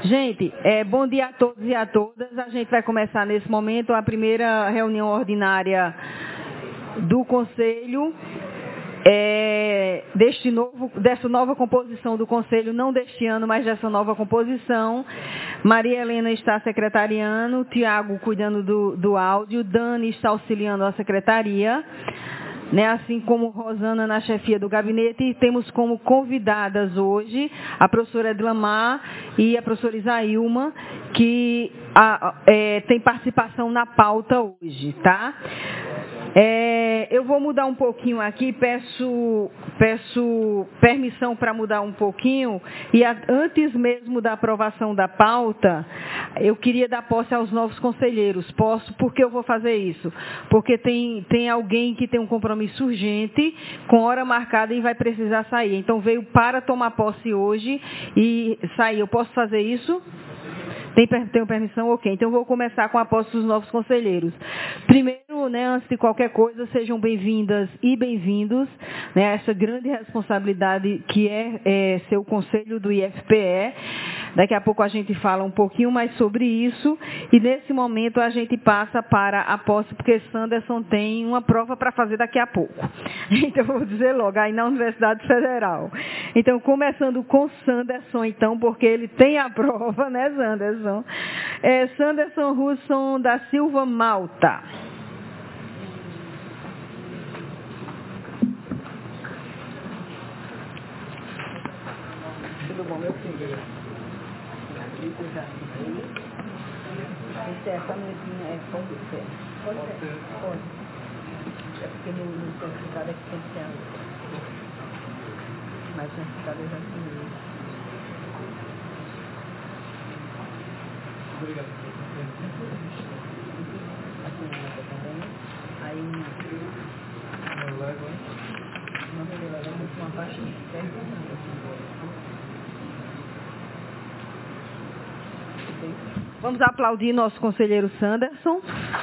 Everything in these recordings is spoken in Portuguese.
Gente, bom dia a todos e a todas. A gente vai começar nesse momento a primeira reunião ordinária do Conselho, dessa nova composição do Conselho, não deste ano, mas dessa nova composição. Maria Helena está secretariando, Tiago cuidando do áudio, Dani está auxiliando a secretaria, né, assim como Rosana na chefia do gabinete, e temos como convidadas hoje a professora Edlamar e a professora Isailma, que tem participação na pauta hoje, tá? Eu vou mudar um pouquinho aqui, peço permissão para mudar um pouquinho, e antes mesmo da aprovação da pauta, eu queria dar posse aos novos conselheiros. Posso? Por que eu vou fazer isso? Porque tem alguém que tem um compromisso urgente, com hora marcada, e vai precisar sair. Então, veio para tomar posse hoje e sair. Eu posso fazer isso? Tenho permissão? Ok. Então, eu vou começar com a posse dos novos conselheiros. Primeiro, né, antes de qualquer coisa, sejam bem-vindas e bem-vindos, né, a essa grande responsabilidade que é ser o conselho do IFPE. Daqui a pouco a gente fala um pouquinho mais sobre isso. E, nesse momento, a gente passa para a posse, porque Sanderson tem uma prova para fazer daqui a pouco. Então, eu vou dizer logo, aí na Universidade Federal. Então, começando com Sanderson, então, porque ele tem a prova, né, Sanderson? Sanderson Russon da Silva Malta. Tudo bom, meu filho? Essa mesinha pode ser? Pode ser. Pode. É porque no certificado é que tem que ser a outra. Mas o certificado eu já assinei. Obrigado. Assinada também. Aí não me leva uma faixa certa. Vamos aplaudir nosso conselheiro Sanderson.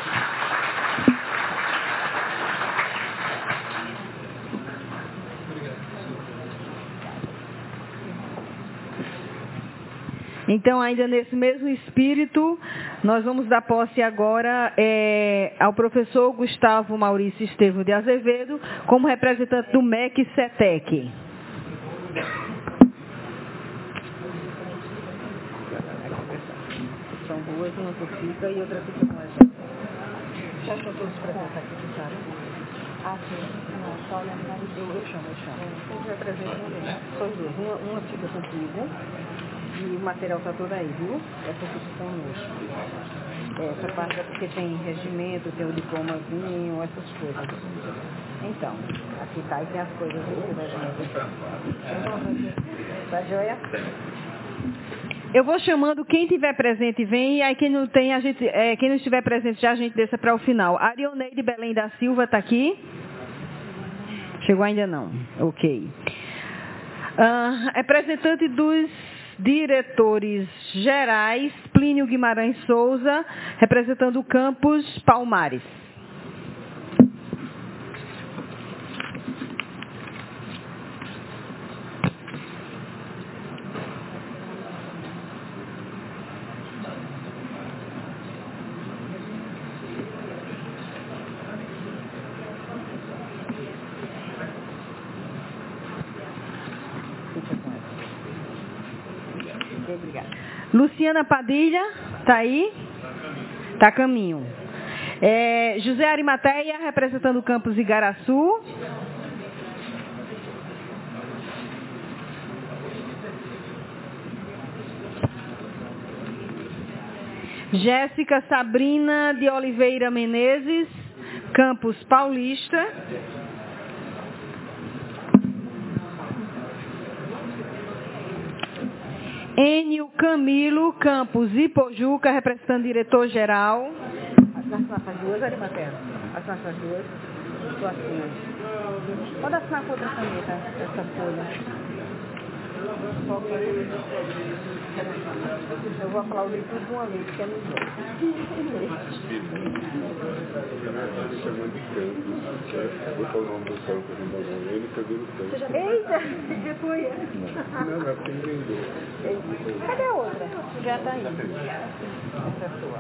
Então, ainda nesse mesmo espírito, nós vamos dar posse agora ao professor Gustavo Maurício Estevão de Azevedo, como representante do MEC-CETEC. São duas, uma que fica e outra fica com essa. Já estão todos presentes aqui, sabe? Ah, sim. Não, só lembrar de eu chamo. Você vai trazer também. São as duas. Uma fica contigo e o material está todo aí, viu? Essa fica conosco. Essa parte é porque tem regimento, tem o diplomazinho, essas coisas. Então, aqui tá e tem as coisas do regimento. Tá joia? Eu vou chamando quem tiver presente, vem, e aí quem não tem, quem não estiver presente, já a gente deixa para o final. Arioneide Belém da Silva está aqui? Chegou ainda não? Ok. Representante dos diretores gerais, Plínio Guimarães Souza, representando o campus Palmares. Luciana Padilha, está aí? Está a caminho. José Arimateia, representando o campus Igaraçu. Jéssica Sabrina de Oliveira Menezes, campus Paulista. Enio Camilo Campos Ipojuca, representando diretor-geral. Assinar as duas, Arimateia? Assinar as duas? Estou assinando. Pode assinar com outra caneta, essa folha. Eu vou aplaudir tudo de uma vez, que é no jogo. Eita, que foi? Não, é porque ele vendeu. Cadê a outra? Já está aí. Essa é sua.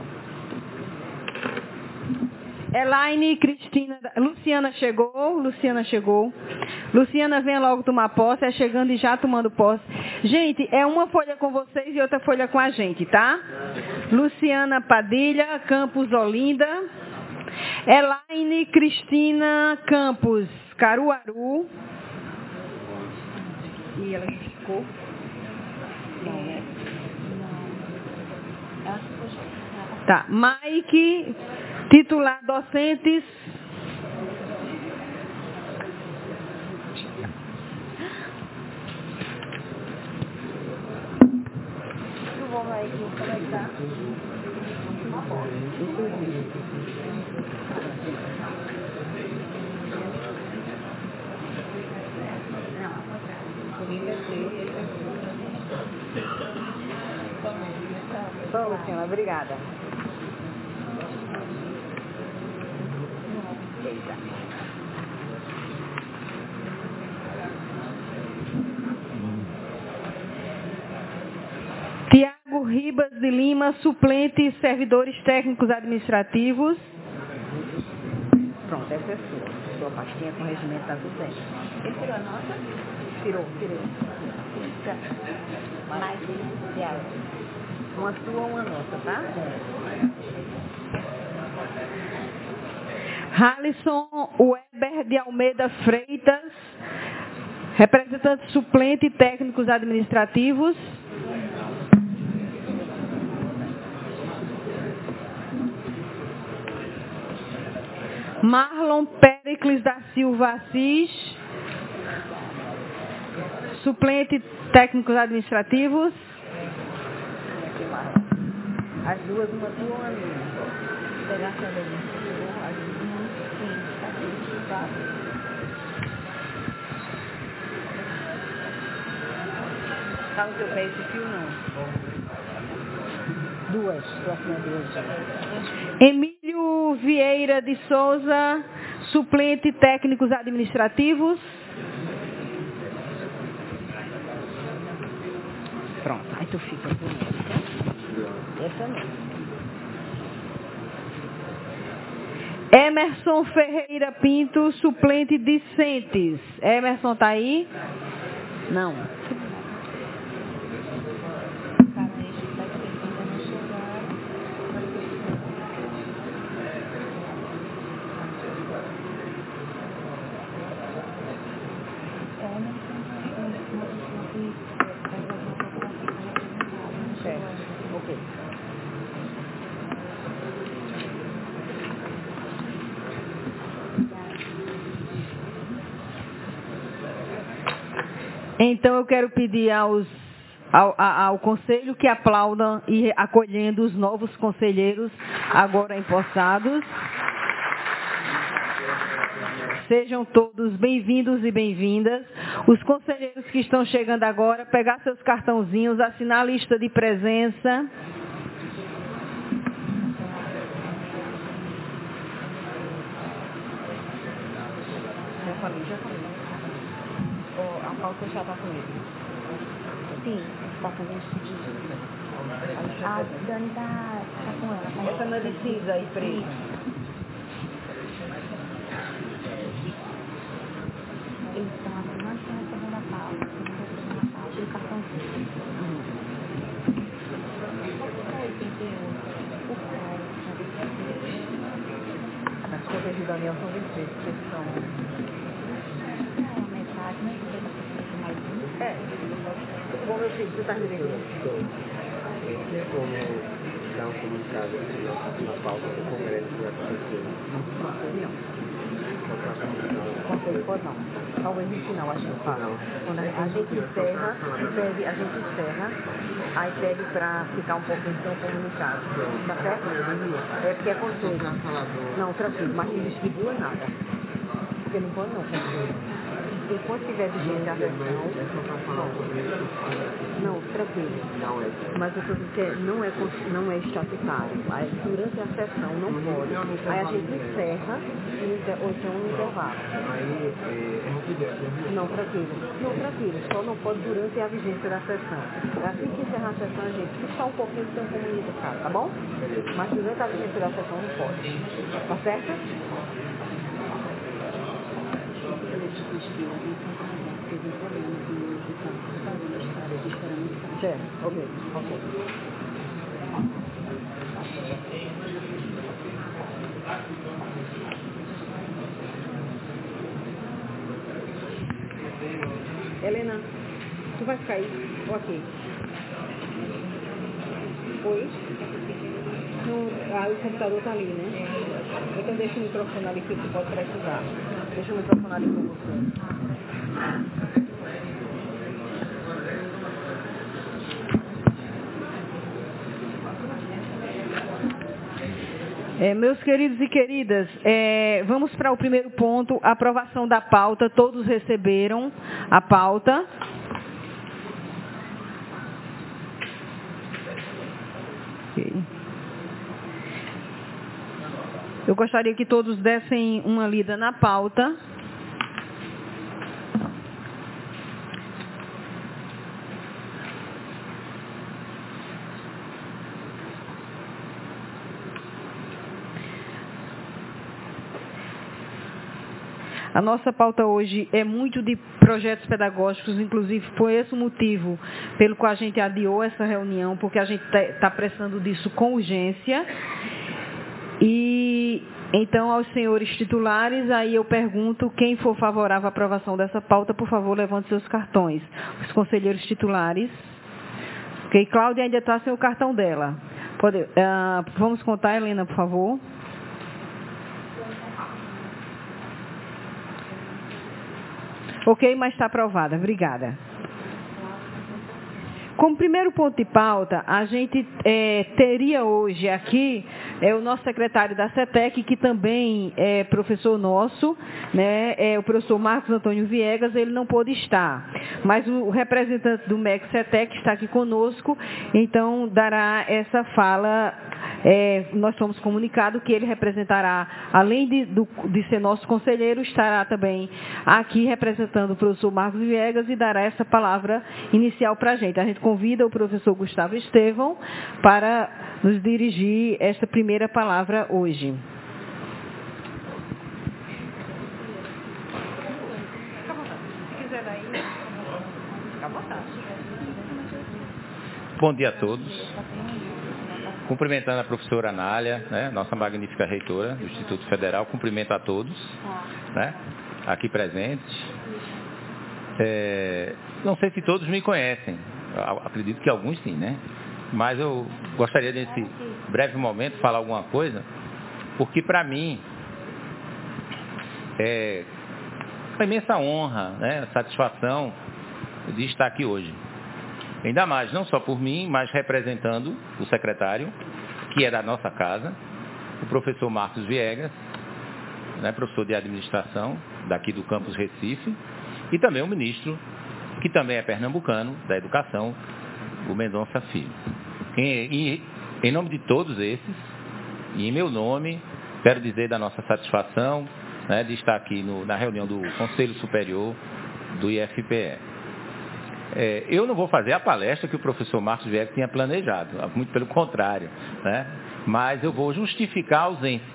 Elaine, Cristina, Luciana chegou. Luciana, venha logo tomar posse, é chegando e já tomando posse. Gente, é uma folha com vocês e outra folha com a gente, tá? Luciana Padilha, Campos Olinda. Elaine, Cristina, Campos, Caruaru. E ela ficou? Não, né? Não. Tá, Mike, titular docentes. Tudo bom, Mike? Como é que tá? Só, Luciana, obrigada. Tiago Ribas de Lima, suplente e servidores técnicos administrativos. Pronto, essa é sua pastinha com regimento da docente. Ele tirou a nota? Tirou. Mais Tiago. Uma sua, uma nota, tá? Halisson Weber de Almeida Freitas, representante suplente e técnicos administrativos. Marlon Péricles da Silva Assis, suplente técnicos administrativos. As duas, uma tua, uma minha. Pegar a tá no seu pé esse fio, não? Duas. Emílio Vieira de Souza, suplente técnicos administrativos. Pronto, aí tu fica com essa mesmo. Emerson Ferreira Pinto, suplente discentes. Emerson tá aí? Não. Então eu quero pedir ao conselho que aplaudam e acolhendo os novos conselheiros agora empossados. Sejam todos bem-vindos e bem-vindas. Os conselheiros que estão chegando agora, pegar seus cartãozinhos, assinar a lista de presença. Já falei. A pauta já está com ele. Sim, está fazendo pedido. A Dani está com ela. Essa não precisa aí, preto. Ele está mais recebendo a pauta. O cartãozinho. As contas de Daniel são 23, porque são... Bom, meu filho, você está direito. Tem como dar um comunicado na pauta do congresso que vai acontecer? Não pode não. Talvez no final, acho que fala. Quando a gente encerra, aí pede para ficar um pouco então comunicado. Tá certo? É porque é conselho. Não, tranquilo, mas não distribua nada. Porque não pode não, conselho. enquanto tiver vigente a sessão... Não, tranquilo. Mas eu estou dizendo que não é estatutário. Aí, durante a sessão não pode. Aí a gente encerra ou então um intervalo. Não, tranquilo. Só não pode durante a vigência da sessão. Assim que encerrar a sessão, a gente fica só um pouquinho sem comunicar, tá bom? Mas durante a vigência da sessão não pode. Tá certo? Certo, ok. Helena, tu vai ficar aí? Ok. Oi? O computador tá ali, né? Então deixa o microfone ali que você pode precisar. Deixa o microfone ali com você. Meus queridos e queridas, vamos para o primeiro ponto, aprovação da pauta. Todos receberam a pauta. Okay. Eu gostaria que todos dessem uma lida na pauta. A nossa pauta hoje é muito de projetos pedagógicos, inclusive foi esse o motivo pelo qual a gente adiou essa reunião, porque a gente está precisando disso com urgência. E então, aos senhores titulares, aí eu pergunto, quem for favorável à aprovação dessa pauta, por favor, levante seus cartões. Os conselheiros titulares. Ok, Cláudia ainda está sem o cartão dela. Vamos contar, Helena, por favor. Ok, mas está aprovada. Obrigada. Como primeiro ponto de pauta, a gente teria hoje aqui o nosso secretário da CETEC, que também é professor nosso, né, o professor Marcos Antônio Viegas. Ele não pôde estar, mas o representante do MEC CETEC está aqui conosco, então dará essa fala. Nós fomos comunicados que ele representará, além de ser nosso conselheiro, estará também aqui representando o professor Marcos Viegas e dará essa palavra inicial para a gente. A gente convida o professor Gustavo Estevão para nos dirigir esta primeira palavra hoje. Se quiser daí, fica à vontade. Bom dia a todos. Cumprimentando a professora Anália, né, nossa magnífica reitora do Instituto Federal, cumprimento a todos, né, aqui presentes. Não sei se todos me conhecem, acredito que alguns sim, né? Mas eu gostaria nesse breve momento falar alguma coisa, porque para mim é uma imensa honra, né, satisfação de estar aqui hoje. Ainda mais, não só por mim, mas representando o secretário, que é da nossa casa, o professor Marcos Viegas, né, professor de administração, daqui do campus Recife, e também o ministro, que também é pernambucano, da educação, o Mendonça Filho. Em nome de todos esses, e em meu nome, quero dizer da nossa satisfação, né, de estar aqui na reunião do Conselho Superior do IFPE. Eu não vou fazer a palestra que o professor Marcos Viegas tinha planejado, muito pelo contrário, né? Mas eu vou justificar a ausência.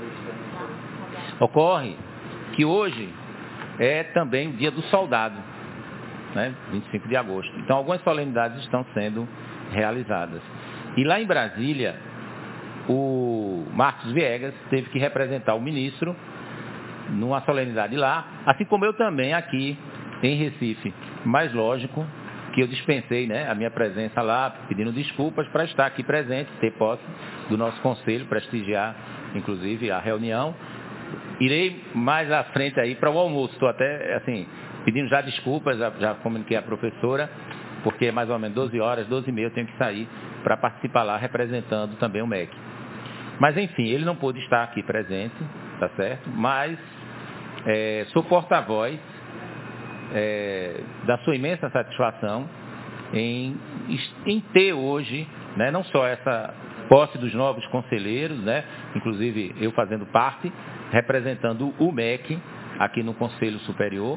Ocorre que hoje é também o dia do soldado, né? 25 de agosto. Então, algumas solenidades estão sendo realizadas. E lá em Brasília, o Marcos Viegas teve que representar o ministro numa solenidade lá, assim como eu também aqui em Recife. Mas lógico que eu dispensei, né, a minha presença lá, pedindo desculpas para estar aqui presente, ter posse do nosso conselho, prestigiar, inclusive, a reunião. Irei mais à frente aí para o almoço. Estou até, assim, pedindo já desculpas, já comuniquei à professora, porque é mais ou menos 12 horas, 12h30 eu tenho que sair para participar lá, representando também o MEC. Mas, enfim, ele não pôde estar aqui presente, tá certo? Mas sou porta-voz da sua imensa satisfação em ter hoje, né, não só essa posse dos novos conselheiros, né, inclusive eu fazendo parte, representando o MEC aqui no Conselho Superior.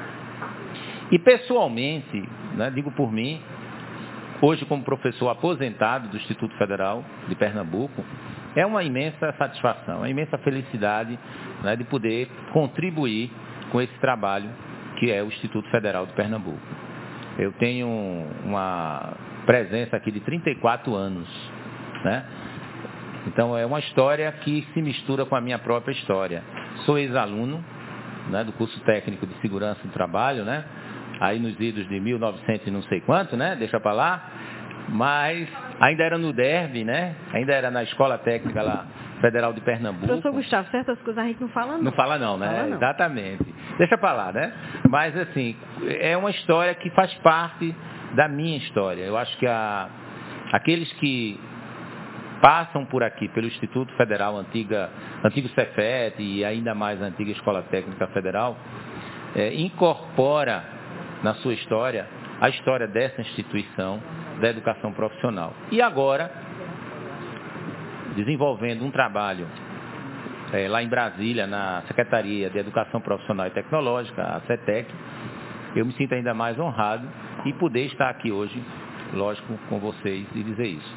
E pessoalmente, né, digo por mim, hoje como professor aposentado do Instituto Federal de Pernambuco, é uma imensa satisfação, uma imensa felicidade, né, de poder contribuir com esse trabalho que é o Instituto Federal de Pernambuco. Eu tenho uma presença aqui de 34 anos, né? Então é uma história que se mistura com a minha própria história. Sou ex-aluno, né, do curso técnico de segurança do trabalho, né? Aí nos idos de 1900 e não sei quanto, né? Deixa para lá. Mas ainda era no DERB, né? Ainda era na Escola Técnica lá, Federal de Pernambuco. Professor Gustavo, certas coisas a gente não fala não. Não fala não, né? Fala não. Exatamente. Deixa para lá, né? Mas assim, é uma história que faz parte da minha história. Eu acho que aqueles que passam por aqui, pelo Instituto Federal, antigo Cefet e ainda mais a antiga Escola Técnica Federal, incorpora na sua história a história dessa instituição da educação profissional. E agora, desenvolvendo um trabalho lá em Brasília, na Secretaria de Educação Profissional e Tecnológica, a CETEC, eu me sinto ainda mais honrado e poder estar aqui hoje, lógico, com vocês e dizer isso.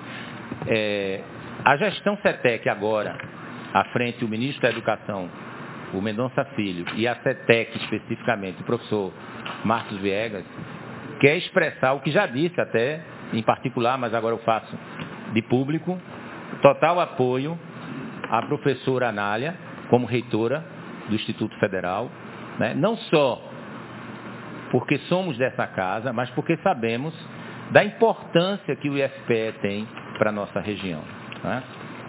A gestão CETEC agora, à frente o ministro da Educação, o Mendonça Filho, e a CETEC especificamente, o professor Marcos Viegas, quer expressar o que já disse até, em particular, mas agora eu faço de público, total apoio à professora Anália, como reitora do Instituto Federal, né? Não só porque somos dessa casa, mas porque sabemos da importância que o IFPE tem para a nossa região, né?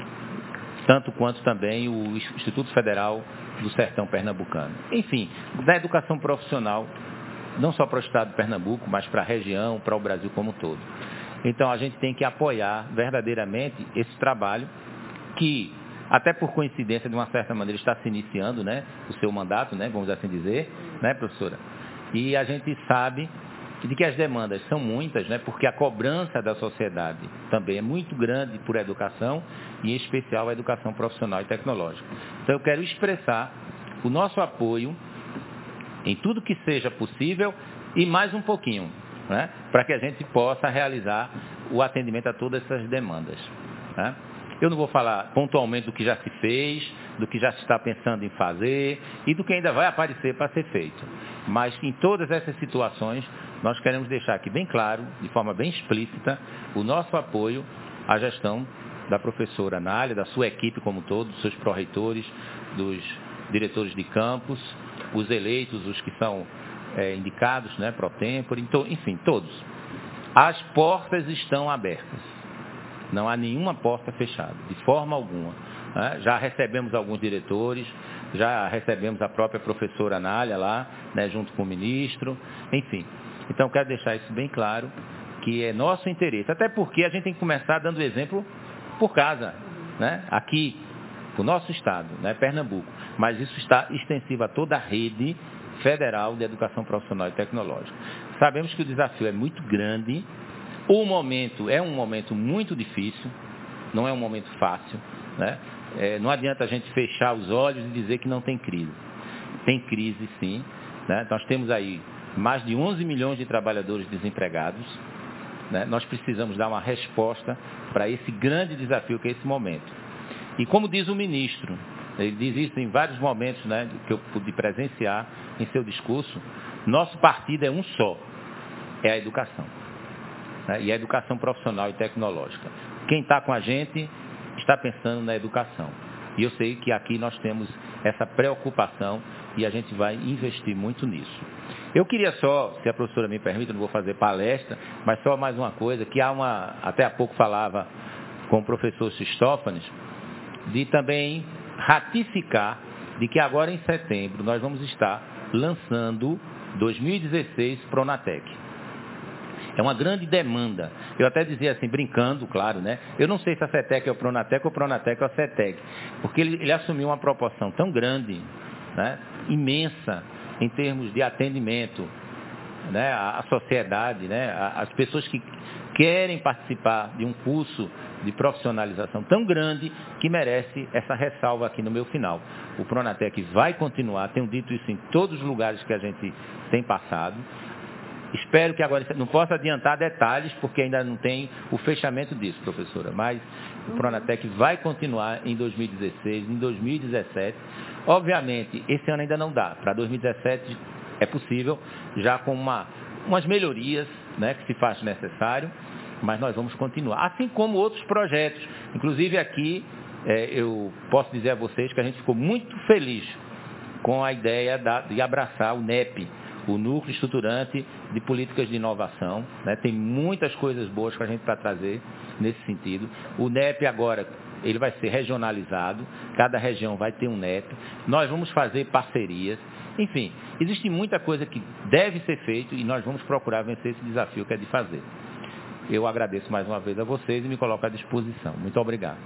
Tanto quanto também o Instituto Federal do Sertão Pernambucano. Enfim, da educação profissional, não só para o estado de Pernambuco, mas para a região, para o Brasil como um todo. Então, a gente tem que apoiar verdadeiramente esse trabalho que, até por coincidência, de uma certa maneira, está se iniciando, né, o seu mandato, né, vamos assim dizer, né, professora? E a gente sabe de que as demandas são muitas, né, porque a cobrança da sociedade também é muito grande por educação, e em especial a educação profissional e tecnológica. Então, eu quero expressar o nosso apoio em tudo que seja possível e mais um pouquinho, né, para que a gente possa realizar o atendimento a todas essas demandas, né? Eu não vou falar pontualmente do que já se fez, do que já se está pensando em fazer e do que ainda vai aparecer para ser feito. Mas em todas essas situações, nós queremos deixar aqui bem claro, de forma bem explícita, o nosso apoio à gestão da professora Anália, da sua equipe como um todo, dos seus pró-reitores, dos diretores de campus, os eleitos, os que são indicados, né, pro tempore, então, enfim, todos. As portas estão abertas. Não há nenhuma porta fechada, de forma alguma, né? Já recebemos alguns diretores, já recebemos a própria professora Anália lá, né, junto com o ministro, enfim. Então, quero deixar isso bem claro, que é nosso interesse, até porque a gente tem que começar dando exemplo por casa, né? Aqui, o nosso estado, né, Pernambuco, mas isso está extensivo a toda a rede federal de educação profissional e tecnológica. Sabemos que o desafio é muito grande. O momento é um momento muito difícil, não é um momento fácil, né? Não adianta a gente fechar os olhos e dizer que não tem crise. Tem crise, sim, né? Nós temos aí mais de 11 milhões de trabalhadores desempregados, né? Nós precisamos dar uma resposta para esse grande desafio que é esse momento. E como diz o ministro, ele diz isso em vários momentos, né, que eu pude presenciar em seu discurso, nosso partido é um só, é a educação. E a educação profissional e tecnológica. Quem está com a gente está pensando na educação. E eu sei que aqui nós temos essa preocupação e a gente vai investir muito nisso. Eu queria só, se a professora me permite, eu não vou fazer palestra, mas só mais uma coisa, que até há pouco falava com o professor Sistófanes, de também ratificar de que agora em setembro nós vamos estar lançando 2016 Pronatec. É uma grande demanda. Eu até dizia assim, brincando, claro, né? Eu não sei se a CETEC é o Pronatec ou o Pronatec é a CETEC, porque ele assumiu uma proporção tão grande, né, imensa, em termos de atendimento né, a sociedade, né, as pessoas que querem participar de um curso de profissionalização tão grande que merece essa ressalva aqui no meu final. O Pronatec vai continuar, tenho dito isso em todos os lugares que a gente tem passado. Espero que agora, não posso adiantar detalhes, porque ainda não tem o fechamento disso, professora, mas o Pronatec vai continuar em 2016, em 2017. Obviamente, esse ano ainda não dá. Para 2017 é possível, já com umas melhorias, né, que se faz necessário, mas nós vamos continuar. Assim como outros projetos. Inclusive aqui, eu posso dizer a vocês que a gente ficou muito feliz com a ideia de abraçar o NEP, o Núcleo Estruturante de Políticas de Inovação, né? Tem muitas coisas boas para a gente trazer nesse sentido. O NEP agora, ele vai ser regionalizado, cada região vai ter um NEP, nós vamos fazer parcerias, enfim, existe muita coisa que deve ser feita e nós vamos procurar vencer esse desafio que é de fazer. Eu agradeço mais uma vez a vocês e me coloco à disposição. Muito obrigado.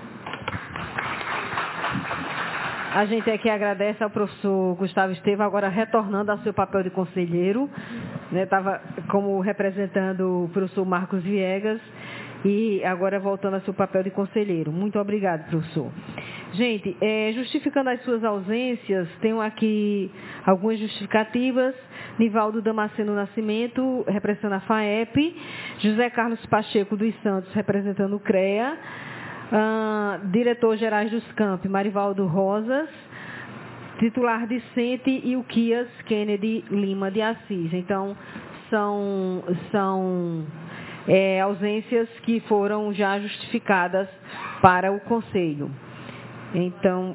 A gente aqui agradece ao professor Gustavo Estevam, agora retornando ao seu papel de conselheiro, né? Estava como representando o professor Marcos Viegas e agora voltando ao seu papel de conselheiro. Muito obrigado, professor. Gente, justificando as suas ausências, tenho aqui algumas justificativas. Nivaldo Damasceno Nascimento, representando a FAEP, José Carlos Pacheco dos Santos, representando o CREA, diretor-gerais dos campi, Marivaldo Rosas, titular discente e o Quias Kennedy Lima de Assis. Então, são ausências que foram já justificadas para o Conselho. Então,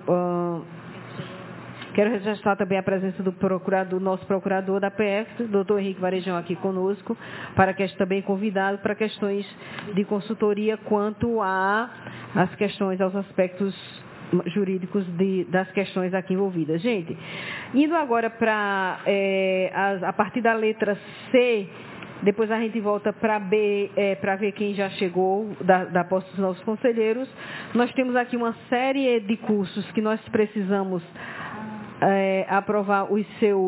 quero registrar também a presença do nosso procurador da PF, doutor Henrique Varejão, aqui conosco, para que também convidado para questões de consultoria quanto às questões, aos aspectos jurídicos das questões aqui envolvidas. Gente, indo agora para, a partir da letra C, depois a gente volta para B, para ver quem já chegou da posse dos nossos conselheiros. Nós temos aqui uma série de cursos que nós precisamos aprovar os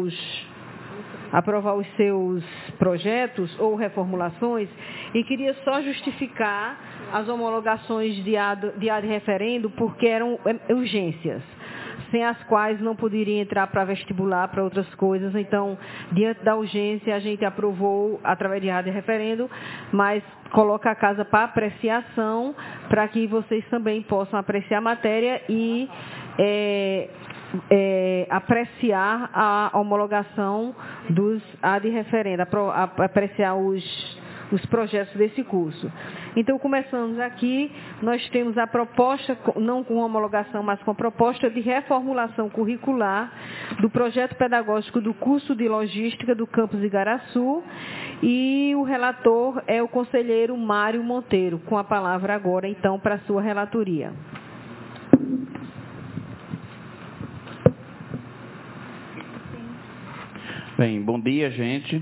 seus projetos ou reformulações, e queria só justificar as homologações de ad referendo, porque eram urgências, sem as quais não poderia entrar para vestibular, para outras coisas. Então, diante da urgência, a gente aprovou através de ad referendo, mas coloca a casa para apreciação, para que vocês também possam apreciar a matéria e apreciar a homologação dos ad referendo, apreciar os projetos desse curso. Então, começamos aqui, nós temos a proposta, não com homologação, mas com a proposta de reformulação curricular do projeto pedagógico do curso de logística do campus Igaraçu, e o relator é o conselheiro Mário Monteiro, com a palavra agora, então, para a sua relatoria. Bem, bom dia, gente.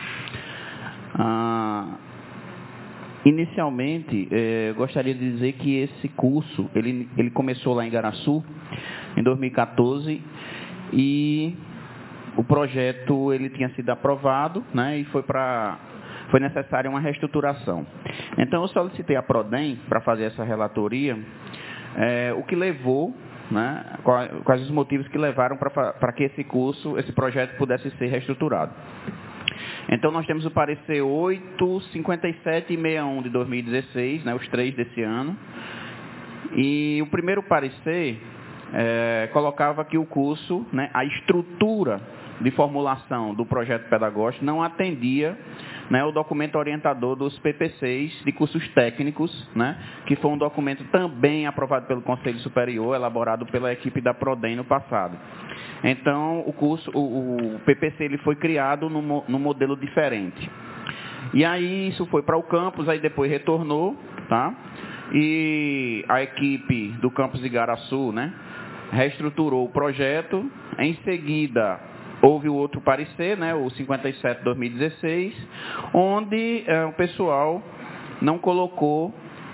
Inicialmente, gostaria de dizer que esse curso, ele começou lá em Igaraçu, em 2014, e o projeto ele tinha sido aprovado, né, e foi necessária uma reestruturação. Então, eu solicitei a Prodem para fazer essa relatoria, o que levou, né, quais os motivos que levaram para que esse projeto pudesse ser reestruturado. Então, nós temos o parecer 8, 57 e 61 de 2016, né, os 3 desse ano. E o primeiro parecer colocava que o curso, né, a estrutura de formulação do projeto pedagógico não atendia, né, o documento orientador dos PPCs de cursos técnicos, né, que foi um documento também aprovado pelo Conselho Superior, elaborado pela equipe da Prodem no passado. Então, o PPC ele foi criado num modelo diferente. E aí, isso foi para o campus, aí depois retornou, tá? E a equipe do campus Igaraçu, né, reestruturou o projeto. Em seguida, houve o outro parecer, né, o 57/2016, onde o pessoal não colocou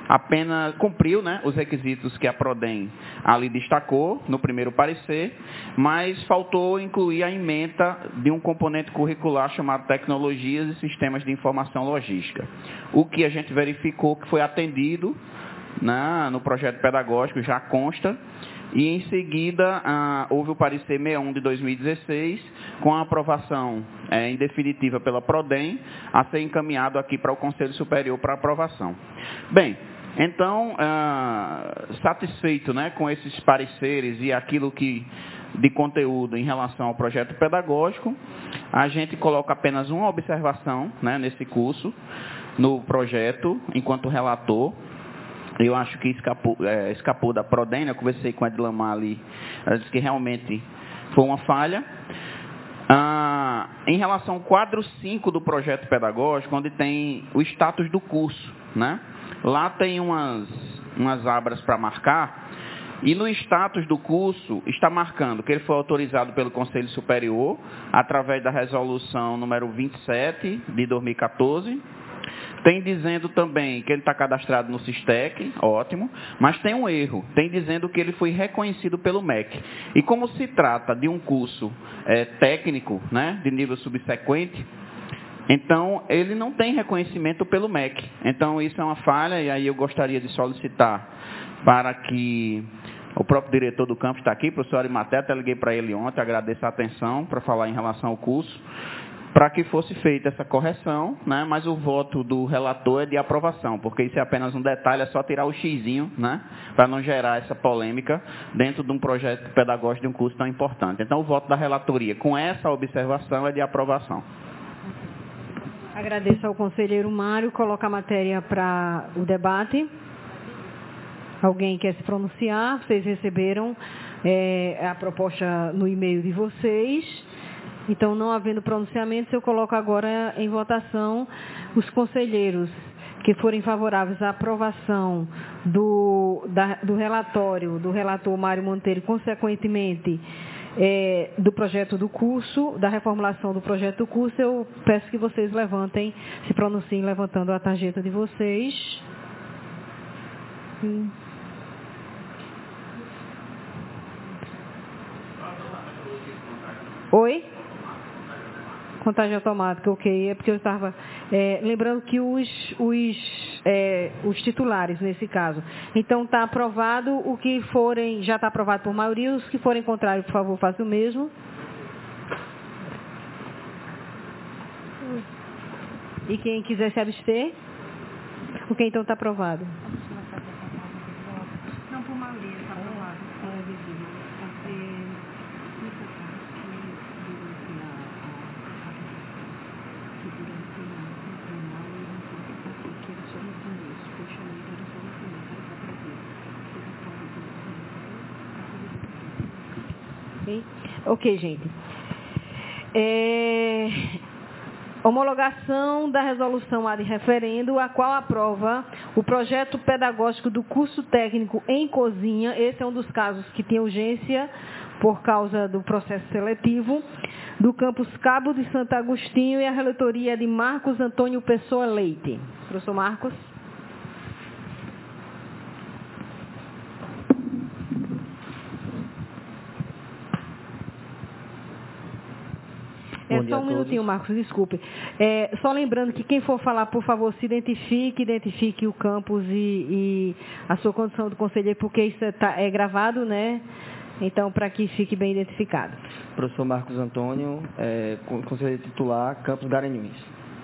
apenas cumpriu, né, os requisitos que a Prodem ali destacou no primeiro parecer, mas faltou incluir a ementa de um componente curricular chamado Tecnologias e Sistemas de Informação Logística. O que a gente verificou que foi atendido no projeto pedagógico, já consta, e em seguida houve o parecer 61 de 2016, com a aprovação em definitiva pela Prodem, a ser encaminhado aqui para o Conselho Superior para aprovação. Bem, então, satisfeito, né, com esses pareceres e aquilo que de conteúdo em relação ao projeto pedagógico, a gente coloca apenas uma observação, né, nesse curso, no projeto, enquanto relator. Eu acho que escapou da Prodem, né? Eu conversei com a Edlamar ali, ela disse que realmente foi uma falha. Em relação ao quadro 5 do projeto pedagógico, onde tem o status do curso, né? Lá tem umas abras para marcar, e no status do curso está marcando que ele foi autorizado pelo Conselho Superior, através da resolução número 27 de 2014, tem dizendo também que ele está cadastrado no SISTEC, ótimo, mas tem um erro, tem dizendo que ele foi reconhecido pelo MEC. E como se trata de um curso técnico, né, de nível subsequente, então ele não tem reconhecimento pelo MEC. Então isso é uma falha, e aí eu gostaria de solicitar para que o próprio diretor do campus está aqui, o professor Arimatea, até liguei para ele ontem, agradeço a atenção para falar em relação ao curso, para que fosse feita essa correção, né? Mas o voto do relator é de aprovação, porque isso é apenas um detalhe, é só tirar o xizinho, né? Para não gerar essa polêmica dentro de um projeto pedagógico de um curso tão importante. Então, o voto da relatoria com essa observação é de aprovação. Agradeço ao conselheiro Mário. Coloca a matéria para o debate. Alguém quer se pronunciar? Vocês receberam a proposta no e-mail de vocês. Então, não havendo pronunciamentos, eu coloco agora em votação os conselheiros que forem favoráveis à aprovação do relatório do relator Mário Monteiro, consequentemente, do projeto do curso, da reformulação do projeto do curso. Eu peço que vocês se pronunciem levantando a tarjeta de vocês. Oi? Contagem automática, ok. É porque eu estava lembrando que os titulares, nesse caso. Então, está aprovado. O que forem, já está aprovado por maioria. Os que forem contrários, por favor, façam o mesmo. E quem quiser se abster? Ok, então está aprovado. Não, por maioria, está aprovado. Ok, gente. Homologação da resolução ad referendo, a qual aprova o projeto pedagógico do curso técnico em cozinha. Esse é um dos casos que tem urgência por causa do processo seletivo, do campus Cabo de Santo Agostinho, e a relatoria é de Marcos Antônio Pessoa Leite. Professor Marcos. Só um minutinho, Marcos, desculpe. Só lembrando que quem for falar, por favor, se identifique o campus e a sua condição de conselheiro, porque isso é gravado, né? Então, para que fique bem identificado. Professor Marcos Antônio, conselheiro titular, campus Garanhuns.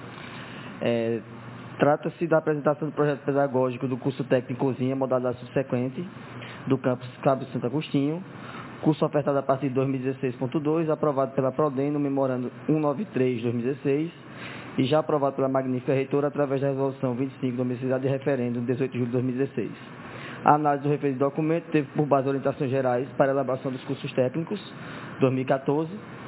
Trata-se da apresentação do projeto pedagógico do curso técnico em cozinha, modalidade subsequente, do campus Cabo de Santo Agostinho, curso ofertado a partir de 2016.2, aprovado pela Prodem no memorando 193/2016 e já aprovado pela magnífica reitora através da resolução 25 da Universidade de Referendo, de 18 de julho de 2016. A análise do referido documento teve por base orientações gerais para a elaboração dos cursos técnicos 2014.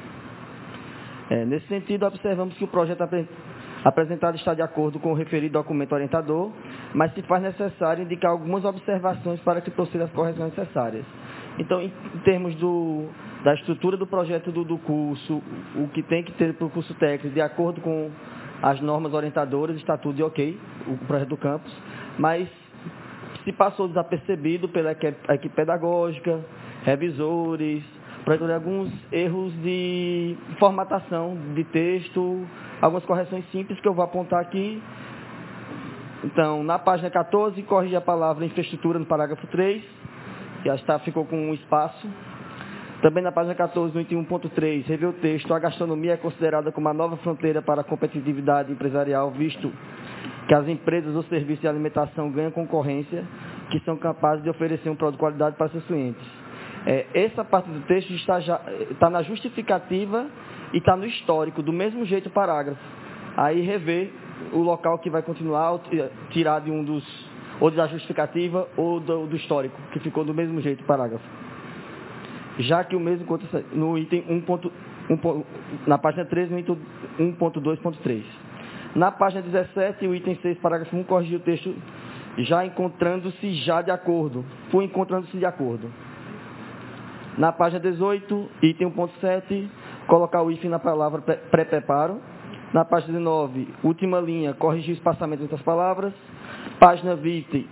Nesse sentido, observamos que o projeto apresentado está de acordo com o referido documento orientador, mas se faz necessário indicar algumas observações para que proceda as correções necessárias. Então, em termos da estrutura do projeto do curso, o que tem que ter para o curso técnico, de acordo com as normas orientadoras, está tudo ok, o projeto do campus, mas se passou desapercebido pela equipe pedagógica, revisores, por alguns erros de formatação de texto, algumas correções simples que eu vou apontar aqui. Então, na página 14, corrige a palavra infraestrutura no parágrafo 3, que ficou com um espaço. Também na página 14, no item 1.3, revê o texto: a gastronomia é considerada como a nova fronteira para a competitividade empresarial, visto que as empresas ou serviços de alimentação ganham concorrência, que são capazes de oferecer um produto de qualidade para seus clientes. Essa parte do texto está na justificativa e está no histórico, do mesmo jeito o parágrafo. Aí rever o local que vai continuar, ou tirar de um dos, ou da justificativa ou do histórico, que ficou do mesmo jeito o parágrafo. Já que o mesmo no item 1. Na página 13, no item 1.2.3. Na página 17, o item 6, parágrafo 1, corrigir o texto já encontrando-se já de acordo. Foi encontrando-se de acordo. Na página 18, item 1.7, colocar o hífen na palavra pré-preparo. Na página 19, última linha, corrigir o espaçamento entre as palavras. Página 20,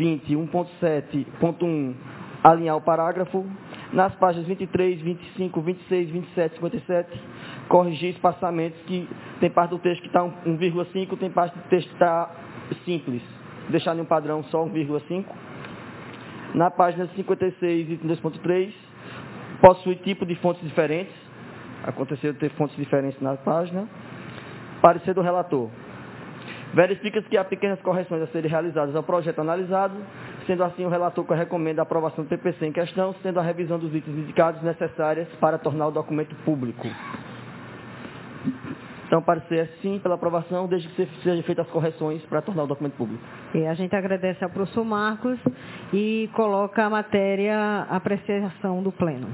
1.7.1, alinhar o parágrafo. Nas páginas 23, 25, 26, 27, 57, corrigir espaçamentos, que tem parte do texto que está 1,5, tem parte do texto que está simples. Deixar em um padrão só 1,5. Na página 56, item 2.3, possui tipo de fontes diferentes. Aconteceu de ter fontes diferentes na página. Parecer do relator. Verifica-se que há pequenas correções a serem realizadas ao projeto analisado, sendo assim o relator que recomenda a aprovação do PPC em questão, sendo a revisão dos itens indicados necessárias para tornar o documento público. Então, parecer é sim pela aprovação, desde que sejam feitas as correções para tornar o documento público. A gente agradece ao professor Marcos e coloca a matéria à apreciação do pleno.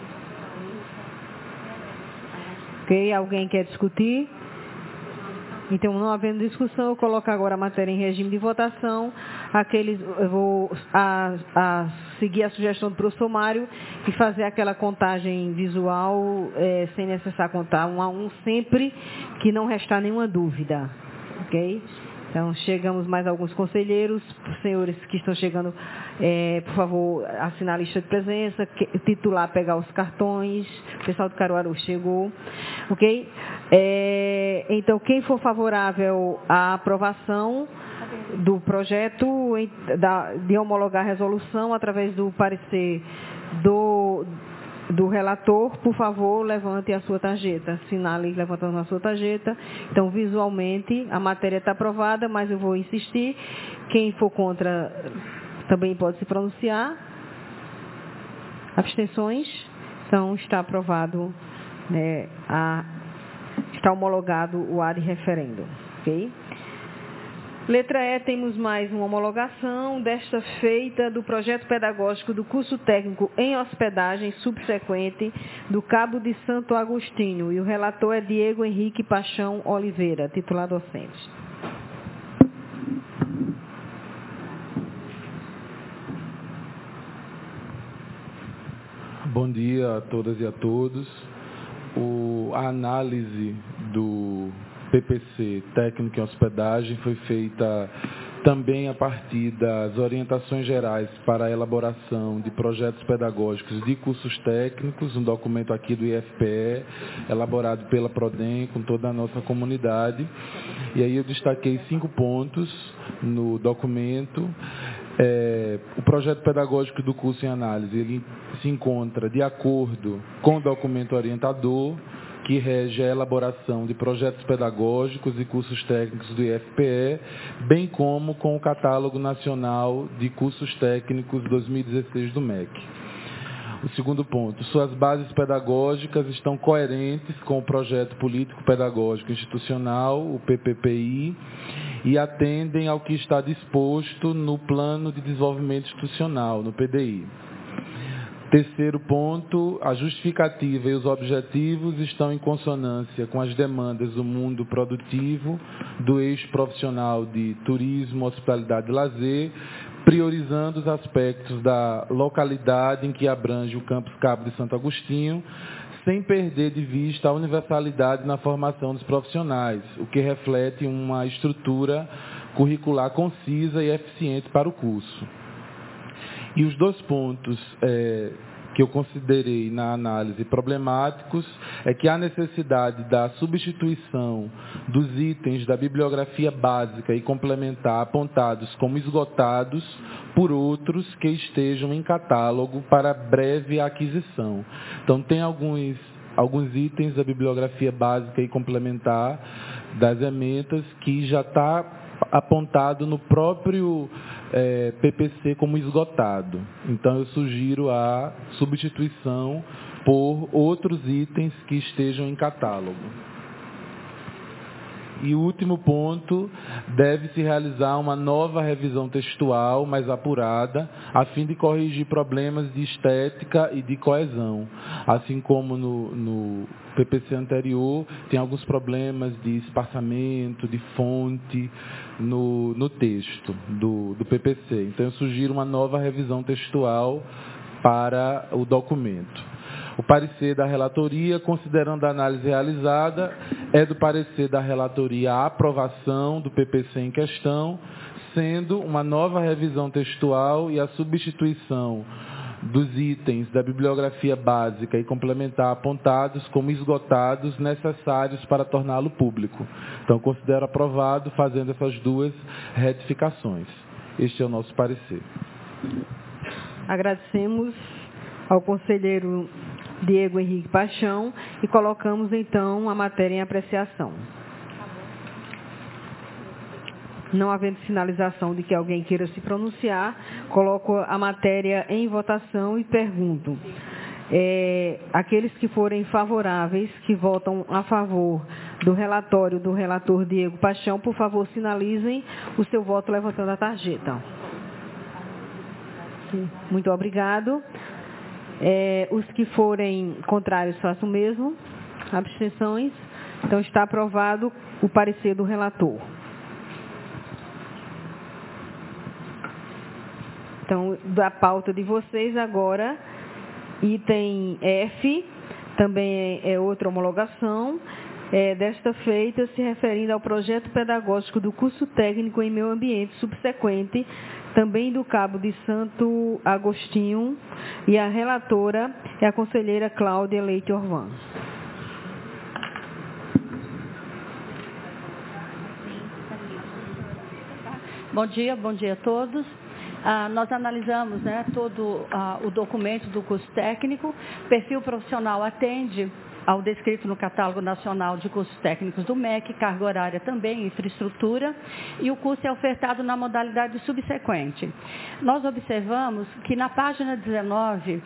Ok? Alguém quer discutir? Então, não havendo discussão, eu coloco agora a matéria em regime de votação. Eu vou seguir a sugestão do professor Mário e fazer aquela contagem visual, sem necessário contar 1 a 1, sempre que não restar nenhuma dúvida. Ok? Então, chegamos mais alguns conselheiros. Senhores que estão chegando, por favor, assinar a lista de presença, titular, pegar os cartões. O pessoal do Caruaru chegou. Ok? Então, quem for favorável à aprovação do projeto, de homologar a resolução através do parecer do relator, por favor, levante a sua tarjeta. Assinale levantando a sua tarjeta. Então, visualmente, a matéria está aprovada, mas eu vou insistir. Quem for contra também pode se pronunciar. Abstenções? Então, está aprovado, está homologado o ad referendo. Ok? Letra E, temos mais uma homologação, desta feita do projeto pedagógico do curso técnico em hospedagem subsequente do Cabo de Santo Agostinho. E o relator é Diego Henrique Paixão Oliveira, titular docente. Bom dia a todas e a todos. A análise do PPC, técnico em hospedagem, foi feita também a partir das orientações gerais para a elaboração de projetos pedagógicos de cursos técnicos, um documento aqui do IFPE, elaborado pela Prodem, com toda a nossa comunidade. E aí eu destaquei 5 pontos no documento. O projeto pedagógico do curso em análise, ele se encontra de acordo com o documento orientador, que rege a elaboração de projetos pedagógicos e cursos técnicos do IFPE, bem como com o Catálogo Nacional de Cursos Técnicos 2016 do MEC. O segundo ponto, suas bases pedagógicas estão coerentes com o Projeto Político Pedagógico Institucional, o PPPI, e atendem ao que está disposto no Plano de Desenvolvimento Institucional, no PDI. Terceiro ponto, a justificativa e os objetivos estão em consonância com as demandas do mundo produtivo, do eixo profissional de turismo, hospitalidade e lazer, priorizando os aspectos da localidade em que abrange o campus Cabo de Santo Agostinho, sem perder de vista a universalidade na formação dos profissionais, o que reflete uma estrutura curricular concisa e eficiente para o curso. E os 2 pontos que eu considerei na análise problemáticos é que há necessidade da substituição dos itens da bibliografia básica e complementar apontados como esgotados por outros que estejam em catálogo para breve aquisição. Então, tem alguns itens da bibliografia básica e complementar das ementas que já está apontado no próprio PPC como esgotado. Então, eu sugiro a substituição por outros itens que estejam em catálogo. E o último ponto, deve-se realizar uma nova revisão textual mais apurada, a fim de corrigir problemas de estética e de coesão. Assim como no PPC anterior, tem alguns problemas de espaçamento, de fonte no texto do PPC. Então, eu sugiro uma nova revisão textual para o documento. O parecer da relatoria, considerando a análise realizada, é do parecer da relatoria a aprovação do PPC em questão, sendo uma nova revisão textual e a substituição dos itens da bibliografia básica e complementar apontados como esgotados necessários para torná-lo público. Então, considero aprovado fazendo essas 2 retificações. Este é o nosso parecer. Agradecemos ao conselheiro Diego Henrique Paixão e colocamos, então, a matéria em apreciação. Não havendo sinalização de que alguém queira se pronunciar, coloco a matéria em votação e pergunto: aqueles que forem favoráveis, que votam a favor do relatório do relator Diego Paixão, por favor, sinalizem o seu voto levantando a tarjeta. Sim, muito obrigado. Os que forem contrários, façam o mesmo. Abstenções. Então, está aprovado o parecer do relator. Então, da pauta de vocês agora, item F, também é outra homologação, desta feita se referindo ao projeto pedagógico do curso técnico em meio ambiente subsequente, também do Cabo de Santo Agostinho, e a relatora é a conselheira Cláudia Leite Orvan. Bom dia a todos. Nós analisamos todo o documento do curso técnico. Perfil profissional atende ao descrito no Catálogo Nacional de Cursos Técnicos do MEC, carga horária também, infraestrutura, e o curso é ofertado na modalidade subsequente. Nós observamos que na página 19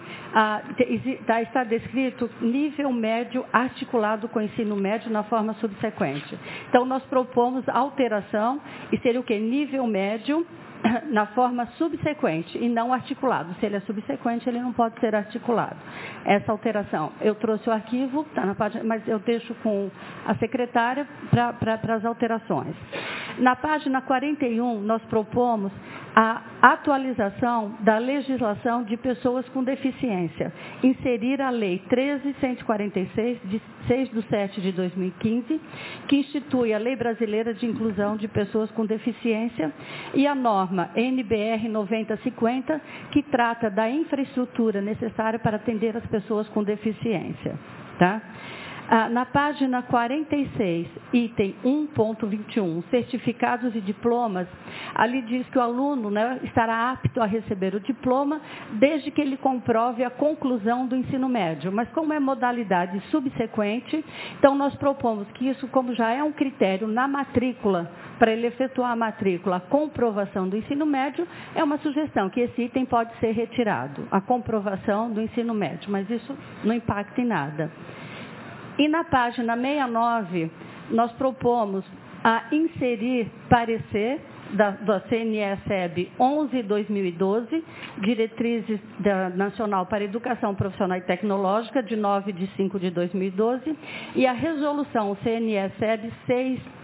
está descrito nível médio articulado com ensino médio na forma subsequente. Então, nós propomos alteração, e seria o quê? Nível médio na forma subsequente e não articulado. Se ele é subsequente, ele não pode ser articulado. Essa alteração. Eu trouxe o arquivo, está na página, mas eu deixo com a secretária para as alterações. Na página 41, nós propomos a atualização da legislação de pessoas com deficiência. Inserir a Lei 13.146, de 6/7 de 2015, que institui a Lei Brasileira de Inclusão de Pessoas com Deficiência, e a norma NBR 9050, que trata da infraestrutura necessária para atender as pessoas com deficiência. Tá? Na página 46, item 1.21, certificados e diplomas, ali diz que o aluno estará apto a receber o diploma desde que ele comprove a conclusão do ensino médio. Mas como é modalidade subsequente, então nós propomos que isso, como já é um critério na matrícula, para ele efetuar a matrícula, a comprovação do ensino médio, é uma sugestão que esse item pode ser retirado, a comprovação do ensino médio, mas isso não impacta em nada. E na página 69, nós propomos a inserir parecer da CNE-SEB 11/2012, Diretrizes Nacional para a Educação Profissional e Tecnológica, de 9/5/2012, e a resolução CNE-SEB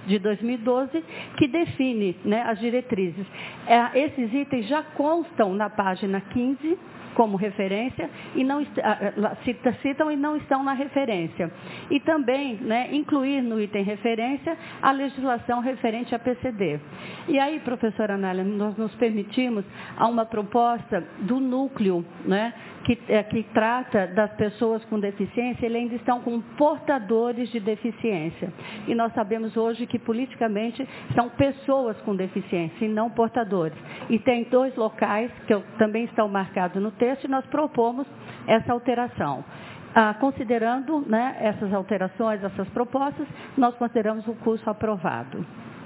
de 2012, que define, né, as diretrizes. Esses itens já constam na página 15, como referência, e não citam e não estão na referência. E também, né, incluir no item referência a legislação referente à PCD. E aí, professora Anália, nós nos permitimos a uma proposta do núcleo, né, que trata das pessoas com deficiência, eles ainda estão com portadores de deficiência. E nós sabemos hoje que, politicamente, são pessoas com deficiência e não portadores. E tem 2 locais que também estão marcados no texto e nós propomos essa alteração. Considerando, né, essas alterações, essas propostas, nós consideramos o curso aprovado.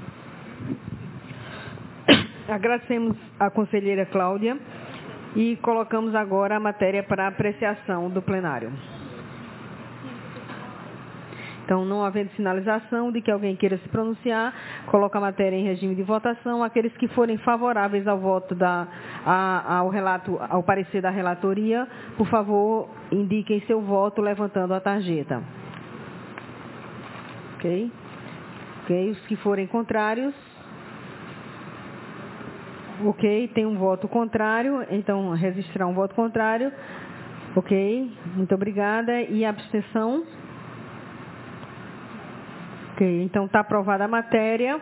Agradecemos à conselheira Cláudia e colocamos agora a matéria para apreciação do plenário. Então, não havendo sinalização de que alguém queira se pronunciar, coloca a matéria em regime de votação. Aqueles que forem favoráveis ao voto ao parecer da relatoria, por favor, indiquem seu voto levantando a tarjeta. Ok? Os que forem contrários. Ok, tem um voto contrário, então registrar um voto contrário. Ok, muito obrigada. E a abstenção? Ok, então está aprovada a matéria.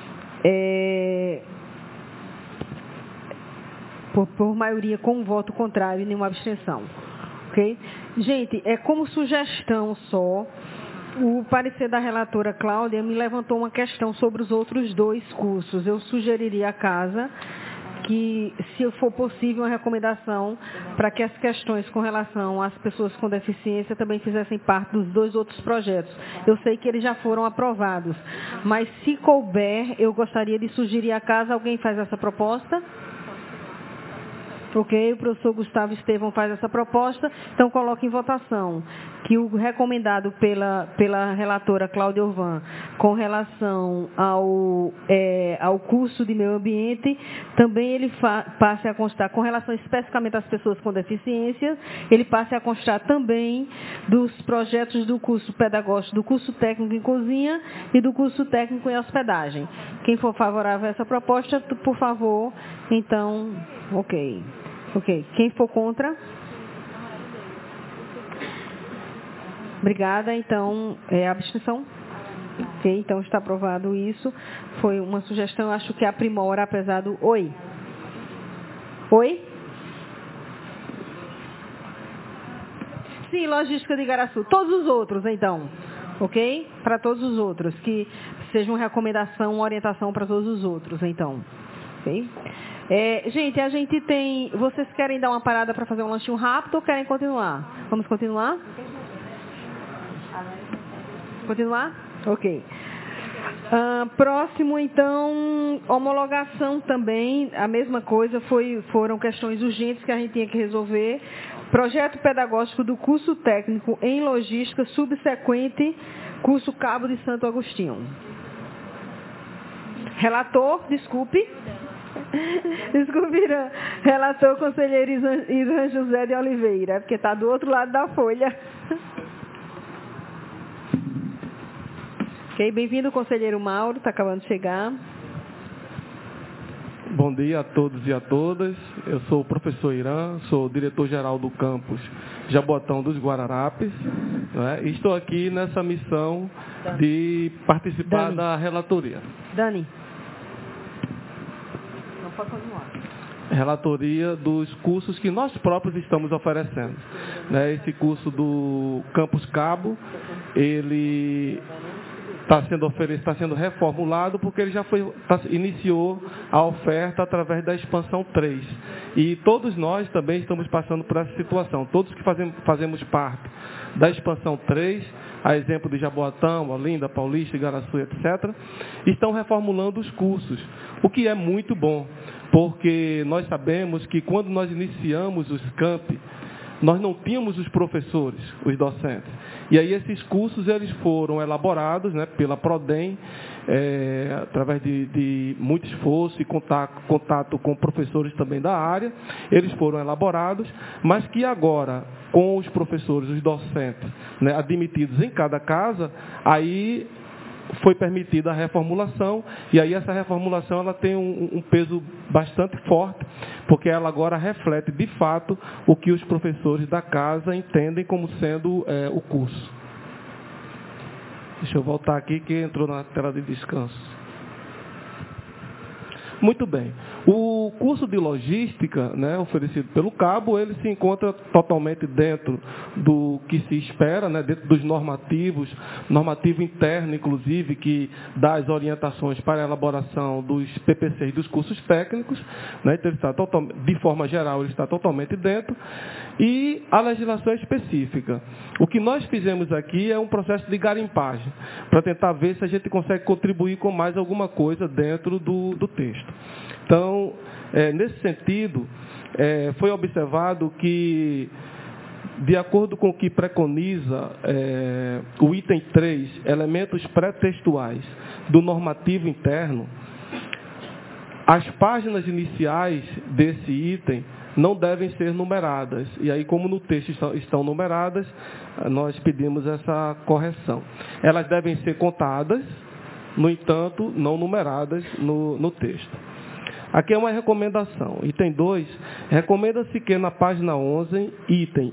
Por maioria com um voto contrário e nenhuma abstenção. Ok? Gente, como sugestão só, o parecer da relatora Cláudia me levantou uma questão sobre os outros 2 cursos. Eu sugeriria à casa que, se for possível, uma recomendação para que as questões com relação às pessoas com deficiência também fizessem parte dos 2 outros projetos. Eu sei que eles já foram aprovados, mas se couber, eu gostaria de sugerir à casa, alguém faz essa proposta? Ok, o professor Gustavo Estevão faz essa proposta, então coloca em votação que o recomendado pela relatora Cláudia Orvan com relação ao curso de meio ambiente, também ele passe a constar, com relação especificamente às pessoas com deficiência, ele passe a constar também dos projetos do curso pedagógico, do curso técnico em cozinha e do curso técnico em hospedagem. Quem for favorável a essa proposta, por favor, então, ok. Quem for contra? Obrigada. Então, abstenção? Ok, então está aprovado isso. Foi uma sugestão, eu acho que aprimora, apesar do... Oi? Sim, logística de Igaraçu. Todos os outros, então. Ok? Para todos os outros. Que seja uma recomendação, uma orientação para todos os outros, então. Ok? Gente, a gente tem... Vocês querem dar uma parada para fazer um lanchinho rápido ou querem continuar? Vamos continuar? Continuar? Ok. Próximo, então, homologação também, a mesma coisa, foram questões urgentes que a gente tinha que resolver. Projeto pedagógico do curso técnico em logística subsequente, curso Cabo de Santo Agostinho. Relator, desculpe, relator conselheiro Isan José de Oliveira, porque está do outro lado da folha. Ok, bem-vindo, conselheiro Mauro, está acabando de chegar. Bom dia a todos e a todas. Eu sou o professor Irã, sou diretor-geral do campus Jaboatão dos Guararapes, né? E estou aqui nessa missão de participar da relatoria. Dani. Não pode continuar. Relatoria dos cursos que nós próprios estamos oferecendo, né? Esse curso do Campus Cabo, ele está sendo reformulado porque ele já iniciou a oferta através da expansão 3. E todos nós também estamos passando por essa situação. Todos que fazemos parte da expansão 3, a exemplo de Jaboatão, Olinda, Paulista, Igaraçu, etc., estão reformulando os cursos, o que é muito bom, porque nós sabemos que quando nós iniciamos os campi, nós não tínhamos os professores, os docentes. E aí esses cursos eles foram elaborados, né, pela Prodem, através de muito esforço e contato com professores também da área. Eles foram elaborados, mas que agora, com os professores, os docentes, né, admitidos em cada casa, aí foi permitida a reformulação, e aí essa reformulação ela tem um peso bastante forte, porque ela agora reflete, de fato, o que os professores da casa entendem como sendo o curso. Deixa eu voltar aqui, que entrou na tela de descanso. Muito bem. O curso de logística, né, oferecido pelo Cabo, ele se encontra totalmente dentro do que se espera, né, dentro dos normativos, normativo interno, inclusive, que dá as orientações para a elaboração dos PPCs dos cursos técnicos, né, então ele está de forma geral, ele está totalmente dentro, e a legislação específica. O que nós fizemos aqui é um processo de garimpagem, para tentar ver se a gente consegue contribuir com mais alguma coisa dentro do texto. Então, nesse sentido, foi observado que, de acordo com o que preconiza o item 3, elementos pré-textuais do normativo interno, as páginas iniciais desse item não devem ser numeradas. E aí, como no texto estão numeradas, nós pedimos essa correção. Elas devem ser contadas, no entanto, não numeradas no texto. Aqui é uma recomendação. Item 2, recomenda-se que na página 11, item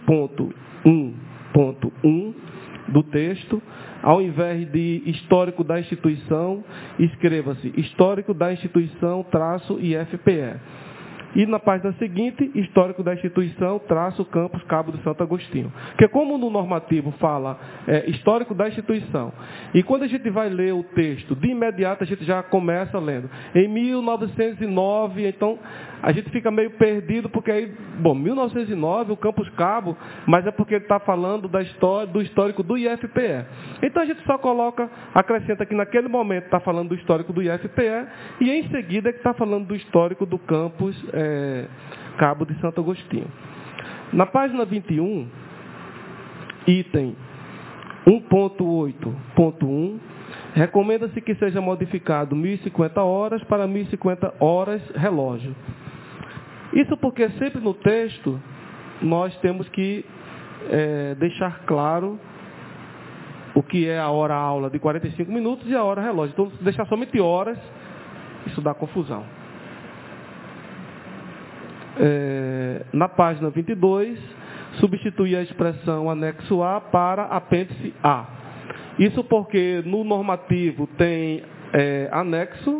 1.1.1 do texto, ao invés de histórico da instituição, escreva-se histórico da instituição, -IFPE. E na página seguinte, histórico da instituição, campus Cabo de Santo Agostinho. Porque como no normativo fala histórico da instituição, e quando a gente vai ler o texto, de imediato a gente já começa lendo. Em 1909, então a gente fica meio perdido, porque aí, 1909, o campus Cabo, mas é porque ele está falando da história, do histórico do IFPE. Então a gente só acrescenta que naquele momento está falando do histórico do IFPE, e em seguida é que está falando do histórico do campus Cabo de Santo Agostinho. Na página 21, item 1.8.1, recomenda-se que seja modificado 1.050 horas para 1.050 horas relógio. Isso porque sempre no texto nós temos que deixar claro o que é a hora-aula de 45 minutos e a hora relógio. Então, se deixar somente horas, isso dá confusão. Na página 22, substituir a expressão anexo A para apêndice A. Isso porque no normativo tem anexo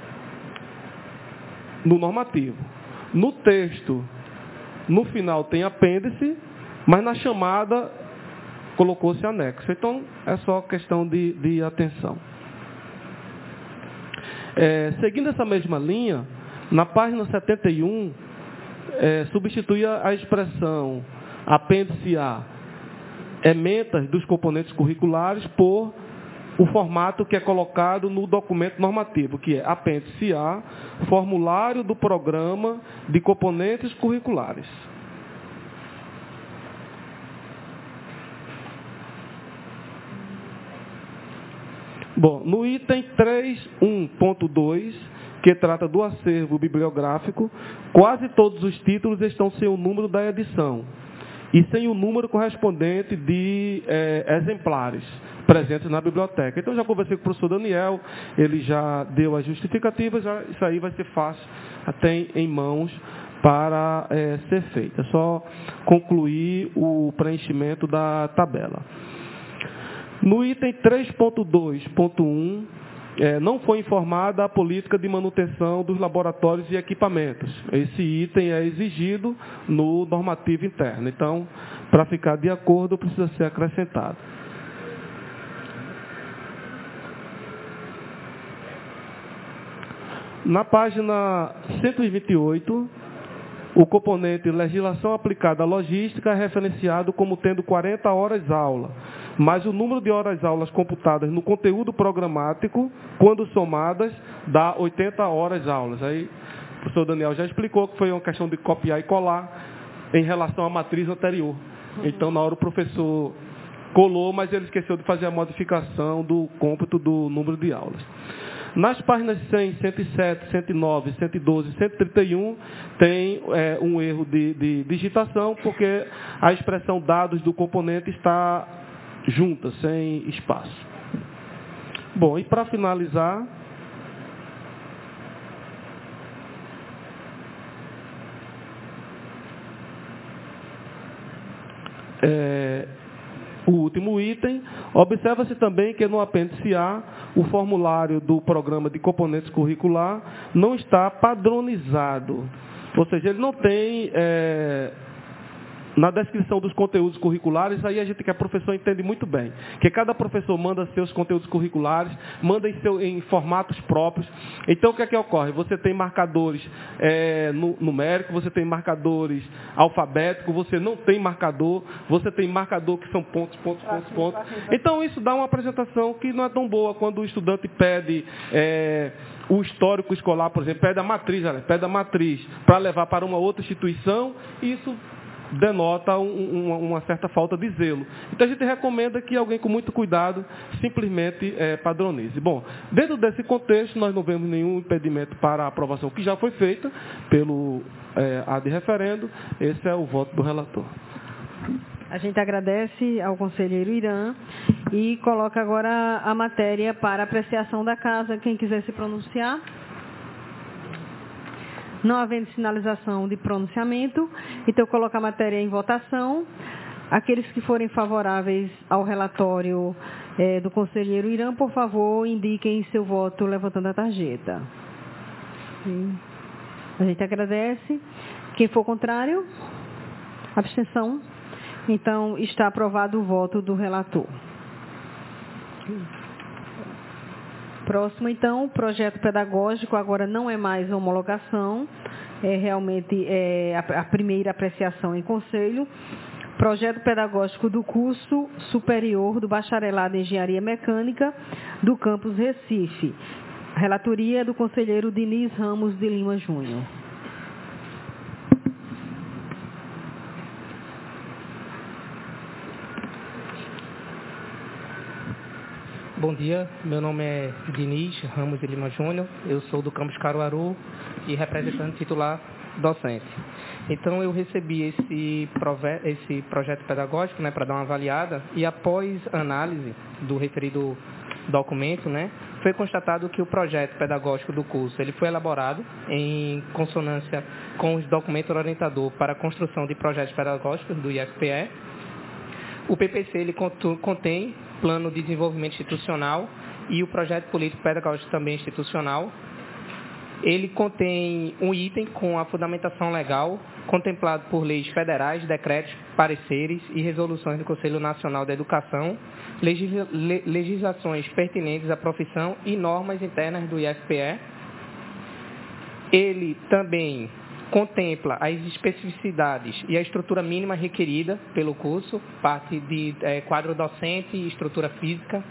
no normativo. No texto, no final tem apêndice, mas na chamada colocou-se anexo. Então, é só questão de atenção. Seguindo essa mesma linha, na página 71, substitui a expressão apêndice A, ementas dos componentes curriculares, por o formato que é colocado no documento normativo, que é apêndice A, formulário do programa de componentes curriculares. Bom, no item 3.1.2, que trata do acervo bibliográfico, quase todos os títulos estão sem o número da edição e sem o número correspondente de exemplares presentes na biblioteca. Então, já conversei com o professor Daniel, ele já deu as justificativas, isso aí vai ser fácil, até em mãos, para ser feito. É só concluir o preenchimento da tabela. No item 3.2.1, não foi informada a política de manutenção dos laboratórios e equipamentos. Esse item é exigido no normativo interno. Então, para ficar de acordo, precisa ser acrescentado. Na página 128, o componente legislação aplicada à logística é referenciado como tendo 40 horas aula, mas o número de horas aulas computadas no conteúdo programático, quando somadas, dá 80 horas aulas. Aí o professor Daniel já explicou que foi uma questão de copiar e colar em relação à matriz anterior. Então, na hora o professor colou, mas ele esqueceu de fazer a modificação do cômputo do número de aulas. Nas páginas 100, 107, 109, 112 e 131, tem um erro de digitação, porque a expressão dados do componente está junta, sem espaço. Bom, e para finalizar, o último item, observa-se também que no apêndice A, o formulário do programa de componentes curricular não está padronizado. Ou seja, ele não tem, na descrição dos conteúdos curriculares, aí a gente que é professor entende muito bem, que cada professor manda seus conteúdos curriculares, manda em formatos próprios. Então, o que é que ocorre? Você tem marcadores numéricos, você tem marcadores alfabéticos, você não tem marcador, você tem marcador que são pontos. Então, isso dá uma apresentação que não é tão boa quando o estudante pede o histórico escolar, por exemplo, pede a matriz para levar para uma outra instituição, e isso denota uma certa falta de zelo. Então, a gente recomenda que alguém com muito cuidado simplesmente padronize. Bom, dentro desse contexto, nós não vemos nenhum impedimento para a aprovação que já foi feita pelo ad referendo. Esse é o voto do relator. A gente agradece ao conselheiro Irã e coloca agora a matéria para apreciação da casa. Quem quiser se pronunciar. Não havendo sinalização de pronunciamento, então eu coloco a matéria em votação. Aqueles que forem favoráveis ao relatório do conselheiro Irã, por favor, indiquem seu voto levantando a tarjeta. Sim. A gente agradece. Quem for contrário? Abstenção? Então, está aprovado o voto do relator. Próximo, então, projeto pedagógico, agora não é mais homologação, é realmente a primeira apreciação em conselho. Projeto pedagógico do curso superior do bacharelado em Engenharia Mecânica do campus Recife. Relatoria do conselheiro Diniz Ramos de Lima Júnior. Bom dia, meu nome é Diniz Ramos de Lima Júnior, eu sou do campus Caruaru e representante titular docente. Então, eu recebi esse projeto pedagógico, para dar uma avaliada, e após análise do referido documento, foi constatado que o projeto pedagógico do curso ele foi elaborado em consonância com os documentos orientadores para a construção de projetos pedagógicos do IFPE. O PPC ele contém plano de desenvolvimento institucional e o projeto político pedagógico também institucional. Ele contém um item com a fundamentação legal contemplado por leis federais, decretos, pareceres e resoluções do Conselho Nacional da Educação, legislações pertinentes à profissão e normas internas do IFPE. Ele também contempla as especificidades e a estrutura mínima requerida pelo curso, parte de quadro docente e estrutura física.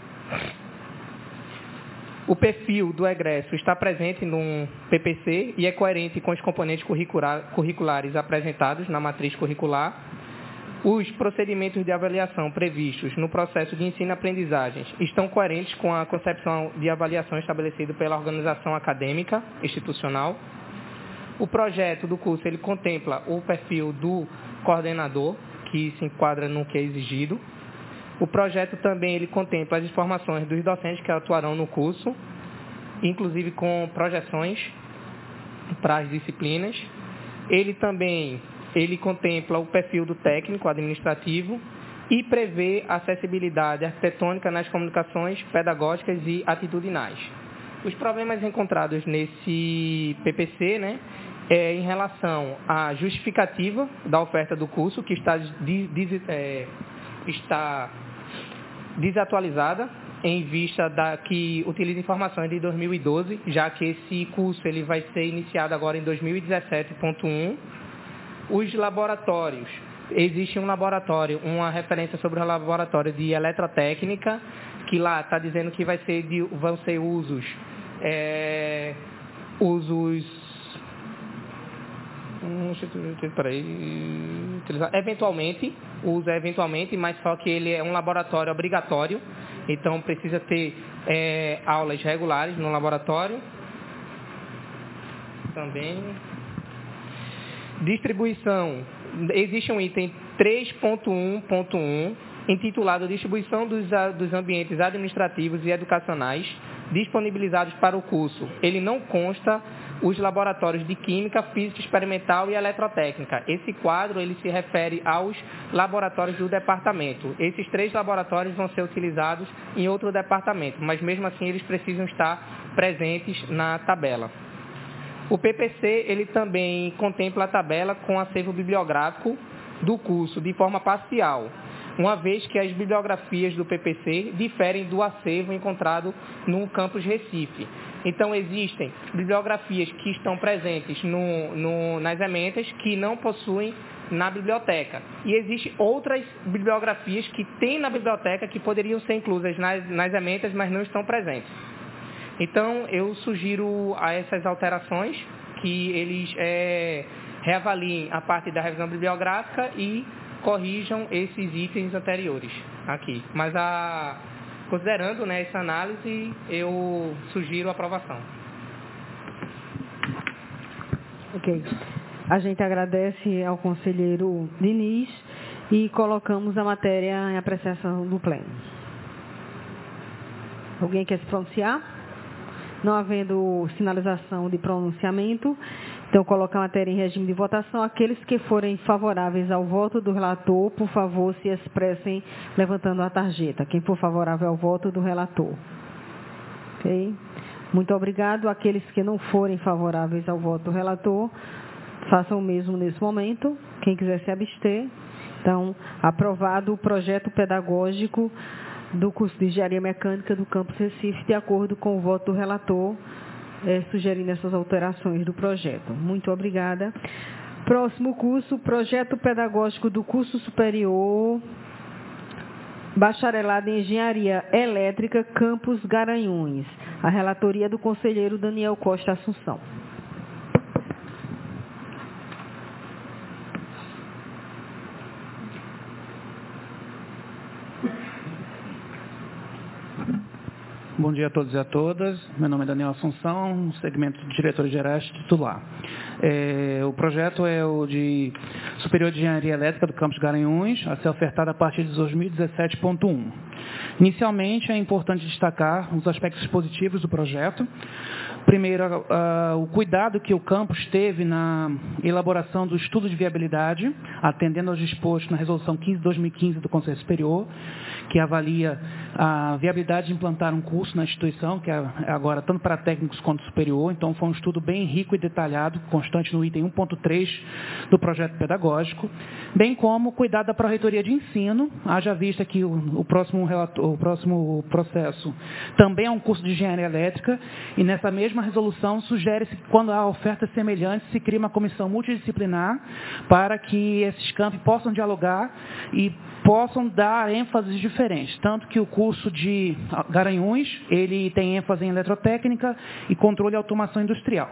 O perfil do egresso está presente no PPC e é coerente com os componentes curriculares apresentados na matriz curricular. Os procedimentos de avaliação previstos no processo de ensino-aprendizagem estão coerentes com a concepção de avaliação estabelecida pela organização acadêmica institucional. O projeto do curso ele contempla o perfil do coordenador, que se enquadra no que é exigido. O projeto também ele contempla as informações dos docentes que atuarão no curso, inclusive com projeções para as disciplinas. Ele contempla o perfil do técnico administrativo e prevê acessibilidade arquitetônica nas comunicações pedagógicas e atitudinais. Os problemas encontrados nesse PPC, é em relação à justificativa da oferta do curso, que está desatualizada, em vista que utiliza informações de 2012, já que esse curso ele vai ser iniciado agora em 2017.1. Os laboratórios, existe um laboratório, uma referência sobre o laboratório de eletrotécnica, que lá está dizendo que vão ser usos eventualmente, mas só que ele é um laboratório obrigatório, então precisa ter aulas regulares no laboratório. Também distribuição, existe um item 3.1.1 intitulado Distribuição dos Ambientes Administrativos e Educacionais disponibilizados para o curso. Ele não consta os laboratórios de Química, Física Experimental e Eletrotécnica. Esse quadro ele se refere aos laboratórios do departamento. Esses 3 laboratórios vão ser utilizados em outro departamento, mas mesmo assim eles precisam estar presentes na tabela. O PPC ele também contempla a tabela com acervo bibliográfico do curso de forma parcial, uma vez que as bibliografias do PPC diferem do acervo encontrado no campus Recife. Então, existem bibliografias que estão presentes nas ementas que não possuem na biblioteca. E existem outras bibliografias que tem na biblioteca que poderiam ser inclusas nas ementas, mas não estão presentes. Então, eu sugiro a essas alterações que eles reavaliem a parte da revisão bibliográfica e corrijam esses itens anteriores aqui. Mas, considerando essa análise, eu sugiro a aprovação. Ok. A gente agradece ao conselheiro Diniz e colocamos a matéria em apreciação do pleno. Alguém quer se pronunciar? Não havendo sinalização de pronunciamento, então colocar a matéria em regime de votação. Aqueles que forem favoráveis ao voto do relator, por favor, se expressem levantando a tarjeta. Quem for favorável ao voto do relator. Ok? Muito obrigado. Aqueles que não forem favoráveis ao voto do relator, façam o mesmo nesse momento. Quem quiser se abster. Então, aprovado o projeto pedagógico do curso de Engenharia Mecânica do Campus Recife, de acordo com o voto do relator, sugerindo essas alterações do projeto. Muito obrigada. Próximo curso, projeto pedagógico do curso superior, bacharelado em Engenharia Elétrica, Campus Garanhuns. A relatoria do conselheiro Daniel Costa Assunção. Bom dia a todos e a todas. Meu nome é Daniel Assunção, segmento de diretor-gerais titular. O projeto é o de Superior de Engenharia Elétrica do Campus Garanhuns, a ser ofertado a partir de 2017.1. Inicialmente, é importante destacar os aspectos positivos do projeto. Primeiro, o cuidado que o campus teve na elaboração do estudo de viabilidade, atendendo aos dispostos na Resolução 15/2015 do Conselho Superior, que avalia a viabilidade de implantar um curso na instituição, que é agora tanto para técnicos quanto superior. Então, foi um estudo bem rico e detalhado, constante no item 1.3 do projeto pedagógico, bem como cuidado da Pró-Reitoria de Ensino, haja vista que o próximo processo também é um curso de Engenharia Elétrica, e nessa mesma resolução sugere-se que, quando há ofertas semelhantes, se crie uma comissão multidisciplinar para que esses campos possam dialogar e possam dar ênfases diferentes. Tanto que o curso de Garanhuns, ele tem ênfase em eletrotécnica e controle e automação industrial.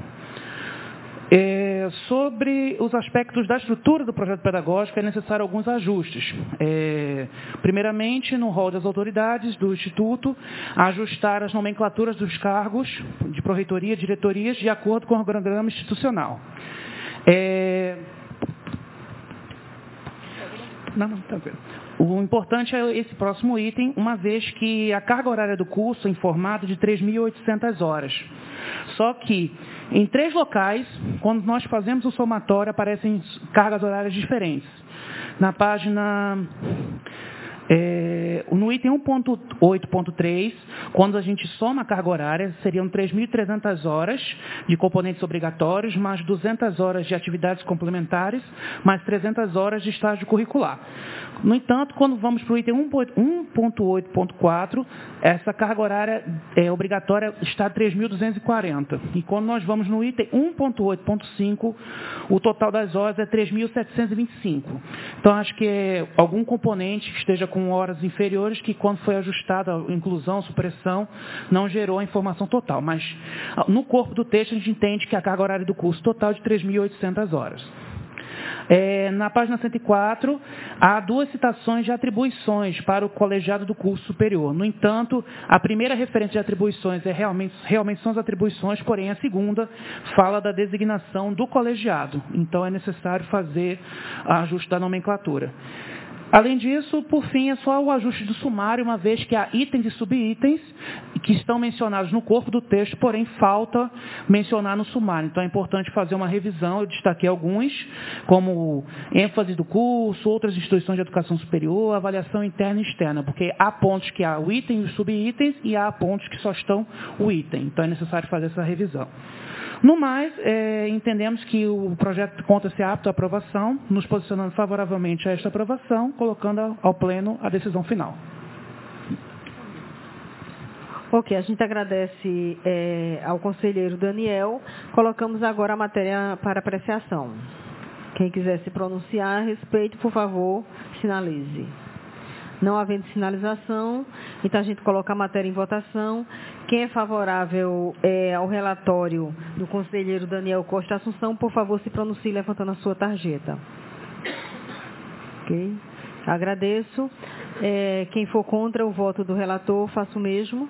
Sobre os aspectos da estrutura do projeto pedagógico, é necessário alguns ajustes. Primeiramente, no rol das autoridades do Instituto, ajustar as nomenclaturas dos cargos de pró-reitoria e diretorias de acordo com o organograma institucional. Tranquilo. O importante é esse próximo item, uma vez que a carga horária do curso é em formato de 3.800 horas. Só que, em 3 locais, quando nós fazemos o somatório, aparecem cargas horárias diferentes. Na página... no item 1.8.3, quando a gente soma a carga horária, seriam 3.300 horas de componentes obrigatórios, mais 200 horas de atividades complementares, mais 300 horas de estágio curricular. No entanto, quando vamos para o item 1.8.4, essa carga horária obrigatória está a 3.240. E quando nós vamos no item 1.8.5, o total das horas é 3.725. Então, acho que algum componente que esteja com horas inferiores, que quando foi ajustada a inclusão, supressão, não gerou a informação total. Mas, no corpo do texto, a gente entende que a carga horária do curso total é de 3.800 horas. Na página 104, há 2 citações de atribuições para o colegiado do curso superior. No entanto, a primeira referência de atribuições realmente são as atribuições, porém a segunda fala da designação do colegiado. Então, é necessário fazer ajuste da nomenclatura. Além disso, por fim, é só o ajuste do sumário, uma vez que há itens e subitens que estão mencionados no corpo do texto, porém falta mencionar no sumário. Então é importante fazer uma revisão. Eu destaquei alguns, como ênfase do curso, outras instituições de educação superior, avaliação interna e externa, porque há pontos que há o item e os subitens e há pontos que só estão o item. Então é necessário fazer essa revisão. No mais, entendemos que o projeto conta-se apto à aprovação, nos posicionando favoravelmente a esta aprovação, colocando ao pleno a decisão final. Ok, a gente agradece ao conselheiro Daniel. Colocamos agora a matéria para apreciação. Quem quiser se pronunciar a respeito, por favor, sinalize. Não havendo sinalização, então a gente coloca a matéria em votação. Quem é favorável ao relatório do conselheiro Daniel Costa Assunção, por favor, se pronuncie levantando a sua tarjeta. Ok? Agradeço. Quem for contra o voto do relator, faça o mesmo.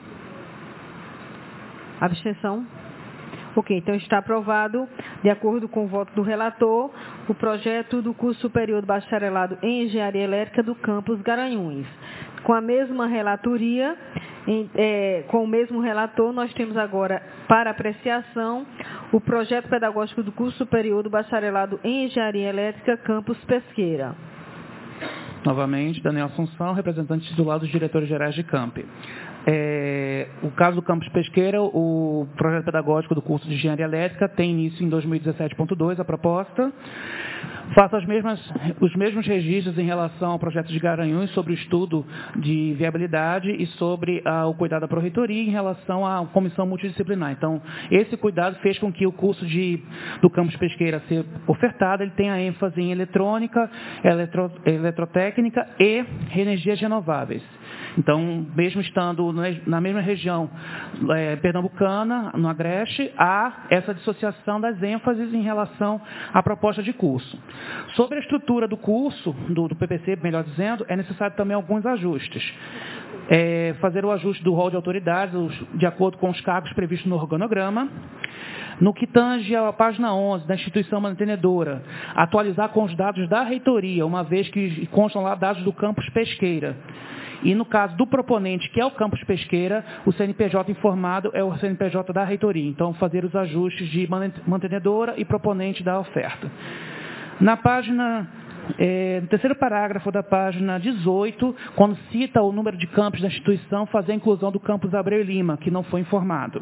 Abstenção? Ok, então está aprovado, de acordo com o voto do relator, o projeto do curso superior do bacharelado em Engenharia Elétrica do campus Garanhuns. Com a mesma relatoria, com o mesmo relator, nós temos agora para apreciação o projeto pedagógico do curso superior do bacharelado em Engenharia Elétrica, campus Pesqueira. Novamente, Daniel Assunção, representante titular dos diretores gerais de campi. O caso do campus Pesqueira, o projeto pedagógico do curso de Engenharia Elétrica tem início em 2017.2, a proposta. Faço os mesmos registros em relação ao projeto de Garanhuns sobre o estudo de viabilidade e sobre o cuidado da pró-reitoria em relação à comissão multidisciplinar. Então, esse cuidado fez com que o curso do campus Pesqueira ser ofertado, ele tenha ênfase em eletrônica, eletrotécnica e energias renováveis. Então, mesmo estando na mesma região pernambucana, no Agreste, há essa dissociação das ênfases em relação à proposta de curso. Sobre a estrutura do curso, do PPC, melhor dizendo, é necessário também alguns ajustes. Fazer o ajuste do rol de autoridades de acordo com os cargos previstos no organograma. No que tange à página 11 da instituição mantenedora, atualizar com os dados da reitoria, uma vez que constam lá dados do campus Pesqueira. E no caso do proponente, que é o campus Pesqueira, o CNPJ informado é o CNPJ da reitoria. Então, fazer os ajustes de mantenedora e proponente da oferta. Na página, no terceiro parágrafo da página 18, quando cita o número de campos da instituição, fazer a inclusão do campus Abreu e Lima, que não foi informado.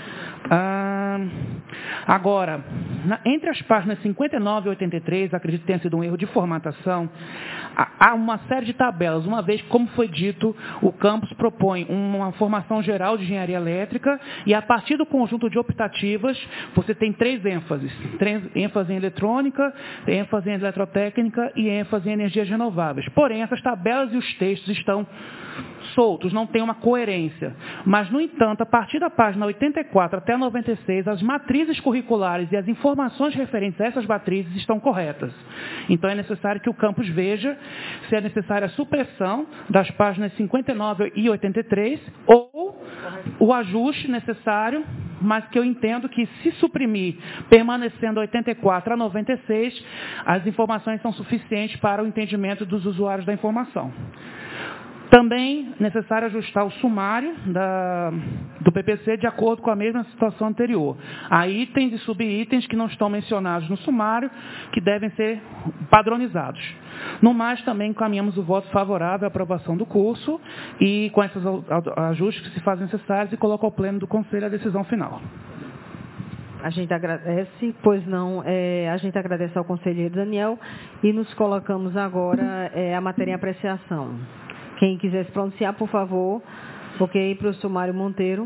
Agora, entre as páginas 59 e 83, acredito que tenha sido um erro de formatação, há uma série de tabelas, uma vez que, como foi dito, o campus propõe uma formação geral de engenharia elétrica e, a partir do conjunto de optativas, você tem três ênfases. ênfase em eletrônica, ênfase em eletrotécnica e ênfase em energias renováveis. Porém, essas tabelas e os textos estão soltos, não tem uma coerência. Mas, no entanto, a partir da página 84 até a 96, as matrizes curriculares e as informações referentes a essas matrizes estão corretas. Então, é necessário que o campus veja se é necessária a supressão das páginas 59 e 83 ou o ajuste necessário, mas que eu entendo que, se suprimir, permanecendo 84 a 96, as informações são suficientes para o entendimento dos usuários da informação. Também necessário ajustar o sumário do PPC de acordo com a mesma situação anterior. Há itens e subitens que não estão mencionados no sumário, que devem ser padronizados. No mais, também encaminhamos o voto favorável à aprovação do curso e com esses ajustes que se fazem necessários e coloca ao pleno do Conselho a decisão final. A gente agradece, pois não, a gente agradece ao conselheiro Daniel e nos colocamos agora a matéria em apreciação. Quem quiser se pronunciar, por favor. Ok, professor Mário Monteiro.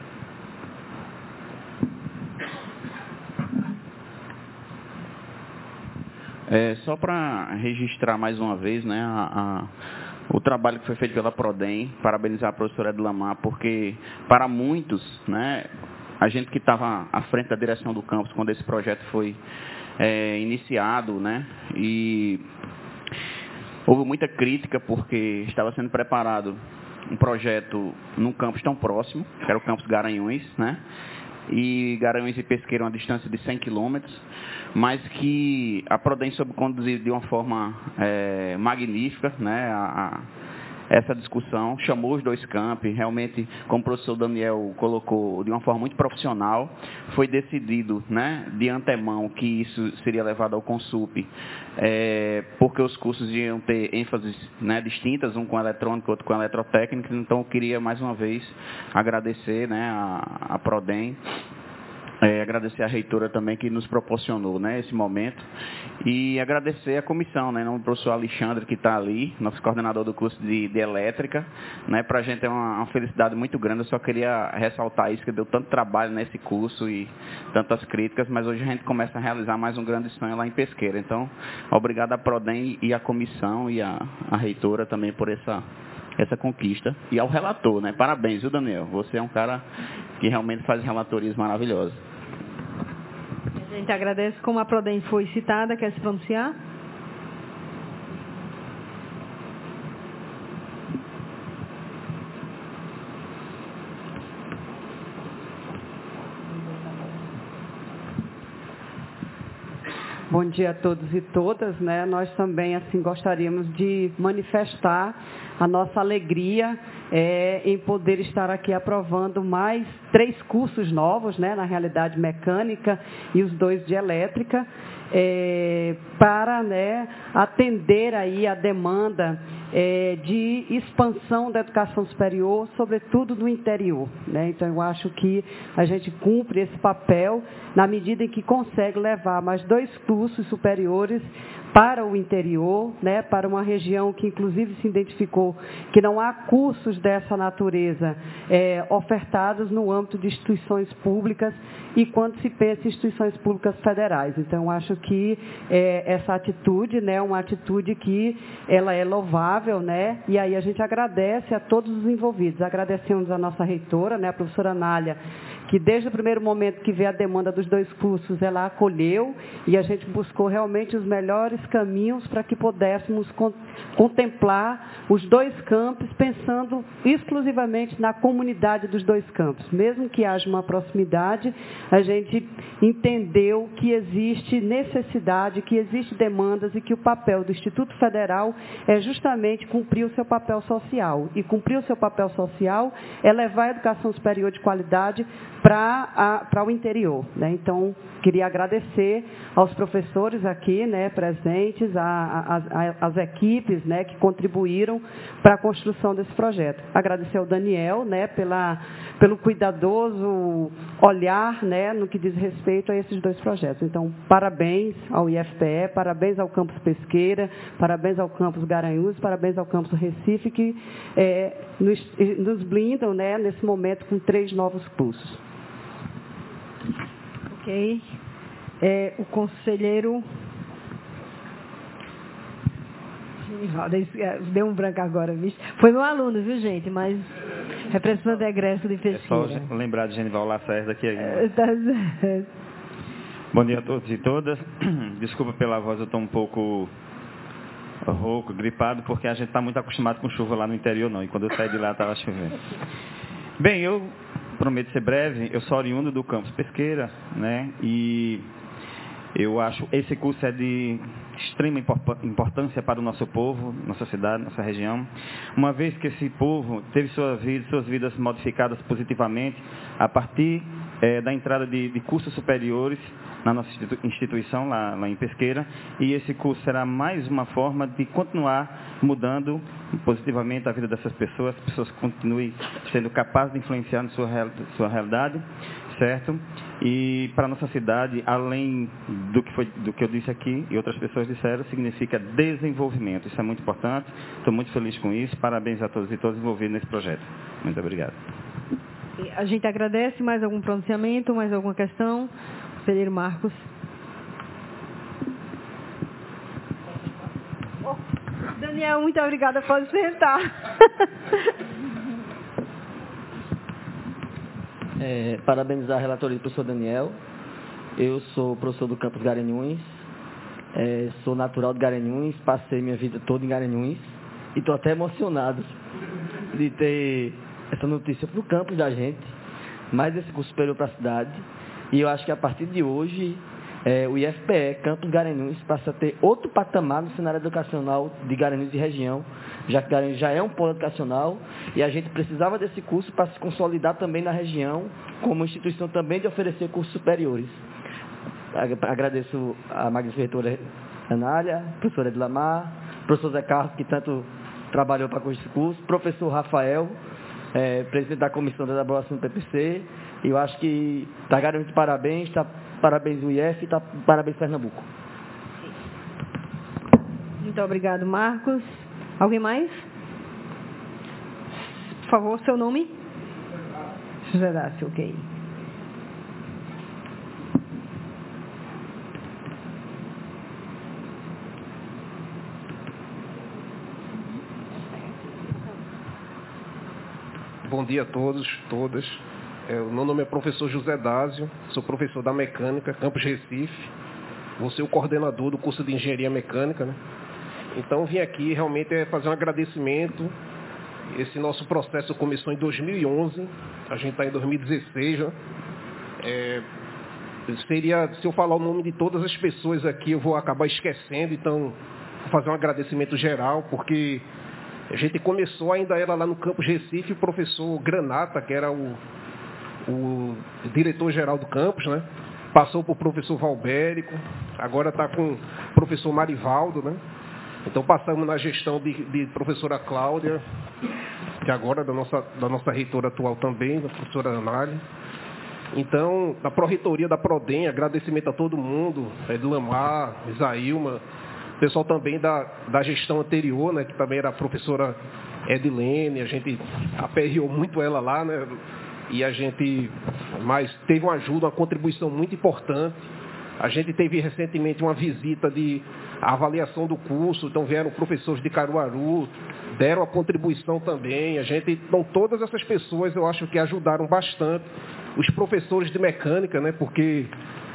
Só para registrar mais uma vez, né, o trabalho que foi feito pela Prodem, parabenizar a professora Edlamar, porque para muitos, né, a gente que estava à frente da direção do campus quando esse projeto foi iniciado, né, e houve muita crítica porque estava sendo preparado um projeto num campus tão próximo, que era o campus Garanhuns, né? e Garanhuns e Pesqueira uma distância de 100 quilômetros, mas que a Prodem soube conduzir de uma forma magnífica, né, essa discussão, chamou os dois campi, realmente, como o professor Daniel colocou, de uma forma muito profissional, foi decidido, né, de antemão que isso seria levado ao Consup, porque os cursos iam ter ênfases, né, distintas, um com eletrônica, outro com eletrotécnica, então eu queria mais uma vez agradecer, né, a Prodem, agradecer a reitora também que nos proporcionou, né, esse momento, e agradecer a comissão, né, o professor Alexandre que está ali, nosso coordenador do curso de elétrica, né, para a gente é uma felicidade muito grande. Eu só queria ressaltar isso, que deu tanto trabalho nesse curso e tantas críticas, mas hoje a gente começa a realizar mais um grande sonho lá em Pesqueira. Então, obrigado à Prodem e à comissão e à reitora também por essa conquista, e ao relator, né? Parabéns, viu, Daniel? Você é um cara que realmente faz relatorias maravilhosas. A gente agradece. Como a Prodem foi citada, quer se pronunciar? Bom dia a todos e todas, né? Nós também assim gostaríamos de manifestar a nossa alegria em poder estar aqui aprovando mais 3 cursos novos, né? Na realidade mecânica e os 2 de elétrica, para, né, atender aí a demanda de expansão da educação superior, sobretudo no interior, né? Então, eu acho que a gente cumpre esse papel na medida em que consegue levar mais 2 cursos superiores para o interior, né, para uma região que, inclusive, se identificou que não há cursos dessa natureza ofertados no âmbito de instituições públicas e quando se pensa em instituições públicas federais. Então, acho que essa atitude, né, uma atitude que ela é louvável, né, e aí a gente agradece a todos os envolvidos. Agradecemos a nossa reitora, né, a professora Nália, que desde o primeiro momento que veio a demanda dos 2 cursos, ela acolheu e a gente buscou realmente os melhores caminhos para que pudéssemos contemplar os 2 campos, pensando exclusivamente na comunidade dos 2 campos. Mesmo que haja uma proximidade, a gente entendeu que existe necessidade, que existem demandas e que o papel do Instituto Federal é justamente cumprir o seu papel social. E cumprir o seu papel social é levar a educação superior de qualidade para o interior, né? Então, queria agradecer aos professores aqui, né, presentes, às equipes, né, que contribuíram para a construção desse projeto. Agradecer ao Daniel, né, pelo cuidadoso olhar, né, no que diz respeito a esses 2 projetos. Então, parabéns ao IFPE, parabéns ao Campus Pesqueira, parabéns ao Campus Garanhuns, parabéns ao Campus Recife, que nos blindam, né, nesse momento com 3 novos cursos. Ok. O conselheiro deu um branco agora, viu? Foi meu aluno, viu, gente? Mas representante da egresso de Pesqueira. É só lembrar de Genival Lacerda aqui. Tá certo. Bom dia a todos e todas. Desculpa pela voz, eu estou um pouco rouco, gripado, porque a gente está muito acostumado com chuva lá no interior, não. E quando eu saí de lá, estava chovendo. Bem, eu prometo ser breve. Eu sou oriundo do Campus Pesqueira, né? E eu acho esse curso é de extrema importância para o nosso povo, nossa cidade, nossa região, uma vez que esse povo teve suas vidas modificadas positivamente a partir da entrada de cursos superiores na nossa instituição lá em Pesqueira, e esse curso será mais uma forma de continuar mudando positivamente a vida dessas pessoas, as pessoas continuem sendo capazes de influenciar na sua realidade, certo? E para a nossa cidade, além do que eu disse aqui e outras pessoas disseram, significa desenvolvimento. Isso é muito importante. Estou muito feliz com isso. Parabéns a todos e todas envolvidos nesse projeto. Muito obrigado. A gente agradece. Mais algum pronunciamento? Mais alguma questão? Conselheiro Marcos. Daniel, muito obrigada. Pode sentar. Parabenizar a relatoria do professor Daniel. Eu sou professor do campus Garanhuns, sou natural de Garanhuns, passei minha vida toda em Garanhuns e estou até emocionado de ter essa notícia para o campus da gente, mais esse curso superior para a cidade. E eu acho que a partir de hoje, o IFPE Campus Garanhuns passa a ter outro patamar no cenário educacional de Garanhuns e região, já que Garanhuns já é um polo educacional e a gente precisava desse curso para se consolidar também na região, como instituição também de oferecer cursos superiores. Agradeço a magnífica reitora Anália, professora Edilamar, professor Zé Carlos, que tanto trabalhou para esse curso, professor Rafael, presidente da comissão de elaboração do PPC, e eu acho que está garantido parabéns, parabéns o IF e parabéns Pernambuco. Muito obrigado, Marcos. Alguém mais? Por favor, seu nome? José Dácio, ok. Bom dia a todos, todas. O meu nome é professor José Dásio, sou professor da Mecânica, Campus Recife. Vou ser o coordenador do curso de Engenharia Mecânica, né? Então, vim aqui realmente fazer um agradecimento. Esse nosso processo começou em 2011, a gente está em 2016, né? Se eu falar o nome de todas as pessoas aqui, eu vou acabar esquecendo, então, vou fazer um agradecimento geral, porque a gente começou, ainda era lá no Campus Recife, o professor Granata, que era o diretor-geral do campus, né? Passou por professor Valbérico, agora está com o professor Marivaldo, né? Então passamos na gestão de professora Cláudia, que agora é da nossa reitora atual também, da professora Anália. Então, da pró-reitoria da Prodem, agradecimento a todo mundo, Edilamar, Isaílma, o pessoal também da gestão anterior, né, que também era a professora Edilene, a gente aperreou muito ela lá, né? Mas teve uma ajuda, uma contribuição muito importante. A gente teve recentemente uma visita de avaliação do curso, então vieram professores de Caruaru, deram a contribuição também. Então todas essas pessoas eu acho que ajudaram bastante. Os professores de mecânica, né? Porque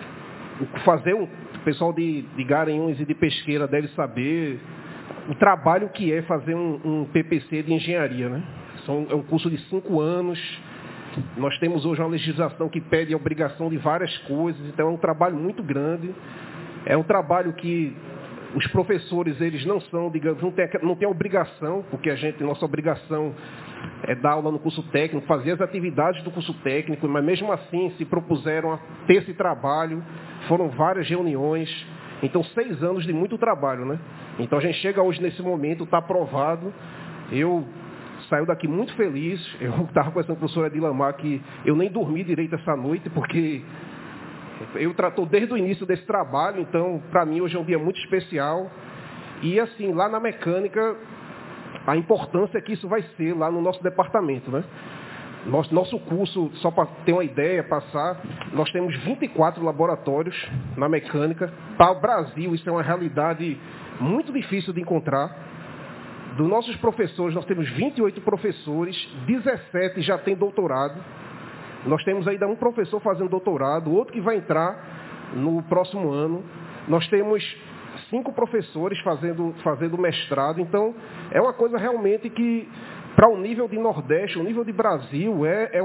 o pessoal de Garanhuns e de Pesqueira deve saber o trabalho que é fazer um PPC de engenharia, né? É um curso de 5 anos. Nós temos hoje uma legislação que pede a obrigação de várias coisas, então é um trabalho muito grande. É um trabalho que os professores, eles não são, digamos, não tem obrigação, porque nossa obrigação é dar aula no curso técnico, fazer as atividades do curso técnico, mas mesmo assim se propuseram a ter esse trabalho, foram várias reuniões, então 6 anos de muito trabalho, né? Então a gente chega hoje nesse momento, está aprovado. Eu saio daqui muito feliz. Eu estava conversando com a professora Edilamar que eu nem dormi direito essa noite, porque eu tratou desde o início desse trabalho, então, para mim, hoje é um dia muito especial. E, assim, lá na mecânica, a importância que isso vai ser lá no nosso departamento, né? Nosso curso, só para ter uma ideia, nós temos 24 laboratórios na mecânica. Para o Brasil, isso é uma realidade muito difícil de encontrar. Dos nossos professores, nós temos 28 professores, 17 já têm doutorado. Nós temos ainda um professor fazendo doutorado, outro que vai entrar no próximo ano. Nós temos 5 professores fazendo mestrado. Então, é uma coisa realmente que, para o nível de Nordeste, o nível de Brasil, é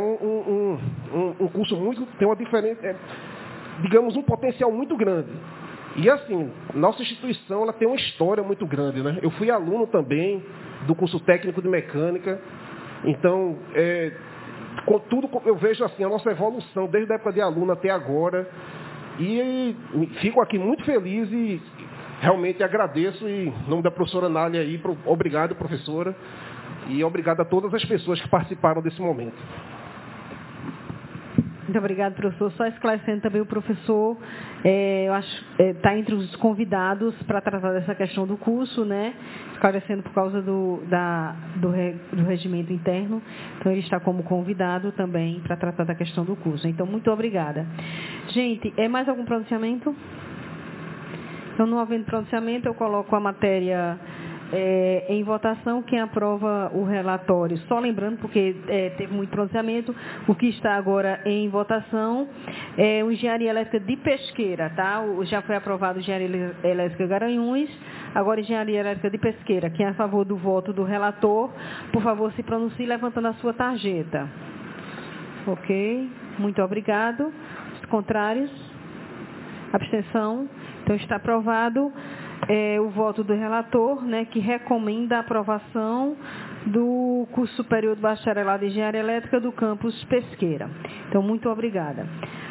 um curso muito, tem uma diferença, digamos, um potencial muito grande. E assim, nossa instituição ela tem uma história muito grande, né? Eu fui aluno também do curso técnico de mecânica, então, contudo, eu vejo assim, a nossa evolução desde a época de aluno até agora, e fico aqui muito feliz e realmente agradeço, e em nome da professora Nália aí, obrigado, professora, e obrigado a todas as pessoas que participaram desse momento. Muito obrigado, professor. Só esclarecendo também, o professor eu acho está entre os convidados para tratar dessa questão do curso, né? Esclarecendo por causa do regimento interno. Então, ele está como convidado também para tratar da questão do curso. Então, muito obrigada. Gente, mais algum pronunciamento? Então, não havendo pronunciamento, eu coloco a matéria em votação. Quem aprova o relatório, só lembrando, porque teve muito pronunciamento, o que está agora em votação é o Engenharia Elétrica de Pesqueira, tá? Já foi aprovado Engenharia Elétrica Garanhuns, agora Engenharia Elétrica de Pesqueira. Quem é a favor do voto do relator, por favor, se pronuncie levantando a sua tarjeta. Ok. Muito obrigado. Os contrários? Abstenção? Então, está aprovado o voto do relator, né, que recomenda a aprovação do curso superior de bacharelado em engenharia elétrica do campus Pesqueira. Então, muito obrigada.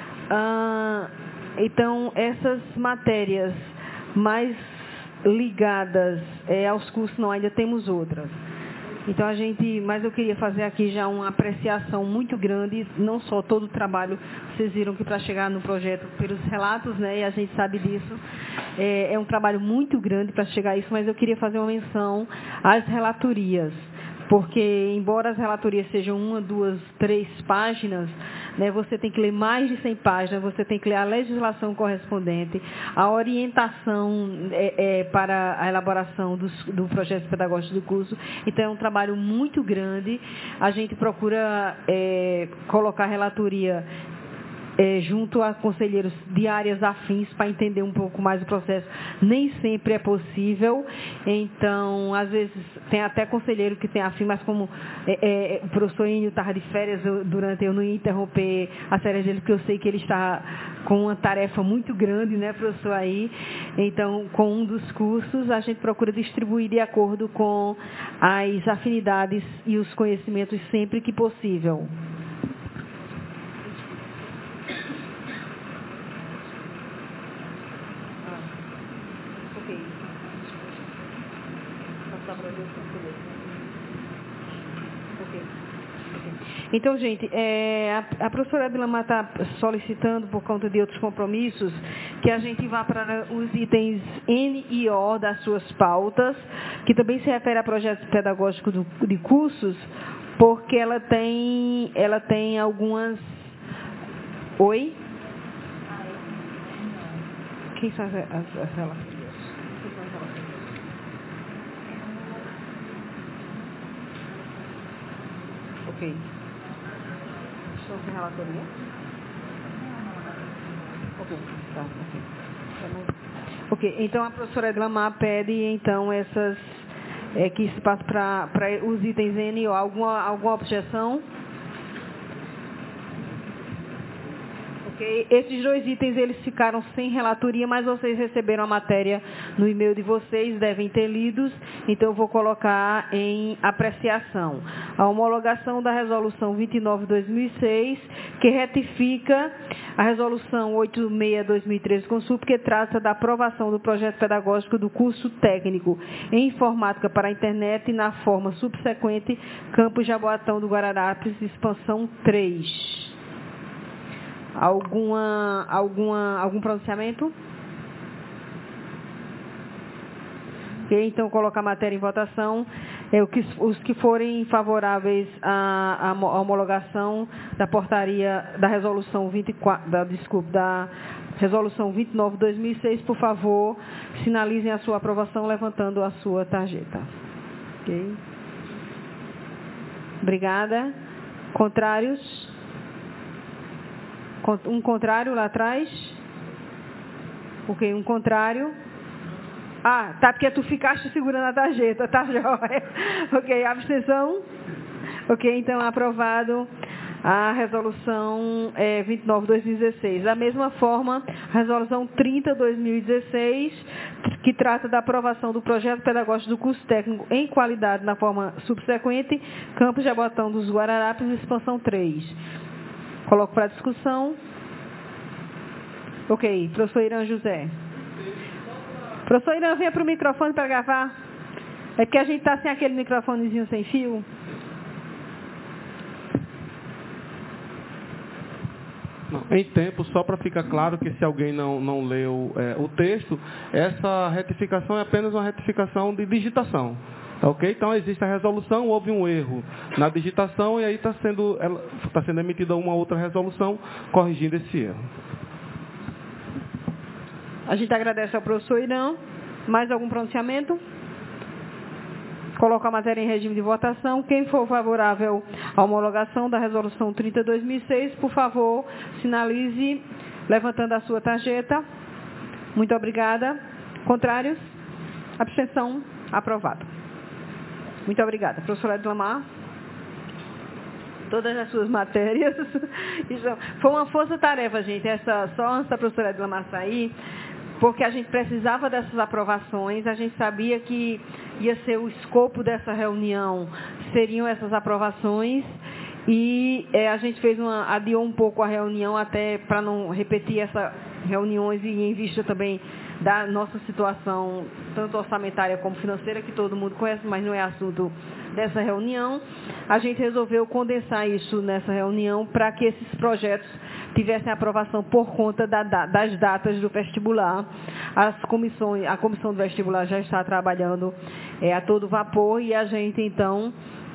Então, essas matérias mais ligadas aos cursos, não, ainda temos outras. Então, mas eu queria fazer aqui já uma apreciação muito grande, não só todo o trabalho, vocês viram que para chegar no projeto, pelos relatos, né, e a gente sabe disso, é um trabalho muito grande para chegar a isso, mas eu queria fazer uma menção às relatorias, porque, embora as relatorias sejam 1, 2, 3 páginas, né, você tem que ler mais de 100 páginas, você tem que ler a legislação correspondente, a orientação para a elaboração do projeto pedagógico do curso. Então, é um trabalho muito grande. A gente procura colocar a relatoria junto a conselheiros de áreas afins para entender um pouco mais o processo. Nem sempre é possível. Então, às vezes, tem até conselheiro que tem afim, mas como o professor Ínio estava de férias, eu não ia interromper as férias dele, porque eu sei que ele está com uma tarefa muito grande, né, professor, aí. Então, com um dos cursos, a gente procura distribuir de acordo com as afinidades e os conhecimentos sempre que possível. Então, gente, a professora Adilama está solicitando, por conta de outros compromissos, que a gente vá para os itens N e O das suas pautas, que também se refere a projetos pedagógicos de cursos, porque ela tem algumas... Oi? Quem são as relações? Ok. Estão sem relatoria? Ok. Tá, ok. Ok, então a professora Edlamar pede, então, essas... que se passe para os itens N e O. Alguma objeção? Ok. Esses 2 itens, eles ficaram sem relatoria, mas vocês receberam a matéria no e-mail de vocês, devem ter lidos, então eu vou colocar em apreciação. A homologação da Resolução 29/2006, que retifica a Resolução 86/2013 Consul, que trata da aprovação do projeto pedagógico do curso técnico em informática para a internet e na forma subsequente, Campus Jaboatão do Guararapes, expansão 3. Algum pronunciamento? Ok, então colocar a matéria em votação. Os que forem favoráveis à homologação da portaria da resolução da resolução 29/2006, por favor, sinalizem a sua aprovação levantando a sua tarjeta. Ok? Obrigada. Contrários? Um contrário lá atrás? Ok, um contrário. Tá, porque tu ficaste segurando a tarjeta, tá, joia? Ok, abstenção? Ok, então aprovado a resolução 29/2016. Da mesma forma, a resolução 30/2016, que trata da aprovação do projeto pedagógico do curso técnico em qualidade na forma subsequente, Campus Jaboatão dos Guararapes, expansão 3. Coloco para discussão. Ok, professor Irã José. Professor Irã, venha para o microfone para gravar. É porque a gente está sem aquele microfonezinho sem fio. Em tempo, só para ficar claro que se alguém não leu o texto, essa retificação é apenas uma retificação de digitação. Ok? Então, existe a resolução, houve um erro na digitação e aí está sendo emitida uma outra resolução corrigindo esse erro. A gente agradece ao professor Irã. Mais algum pronunciamento? Coloco a matéria em regime de votação. Quem for favorável à homologação da resolução 30/2006, por favor, sinalize levantando a sua tarjeta. Muito obrigada. Contrários? Abstenção? Aprovado. Muito obrigada. Professora Edlamar. todas as suas matérias. Isso foi uma força-tarefa, gente, só antes da professora Edlamar sair, porque a gente precisava dessas aprovações, a gente sabia que ia ser o escopo dessa reunião, seriam essas aprovações, e a gente adiou um pouco a reunião até para não repetir essas reuniões e em vista também da nossa situação, tanto orçamentária como financeira, que todo mundo conhece, mas não é assunto dessa reunião. A gente resolveu condensar isso nessa reunião para que esses projetos tivessem aprovação por conta das datas do vestibular. A comissão do vestibular já está trabalhando a todo vapor e a gente, então,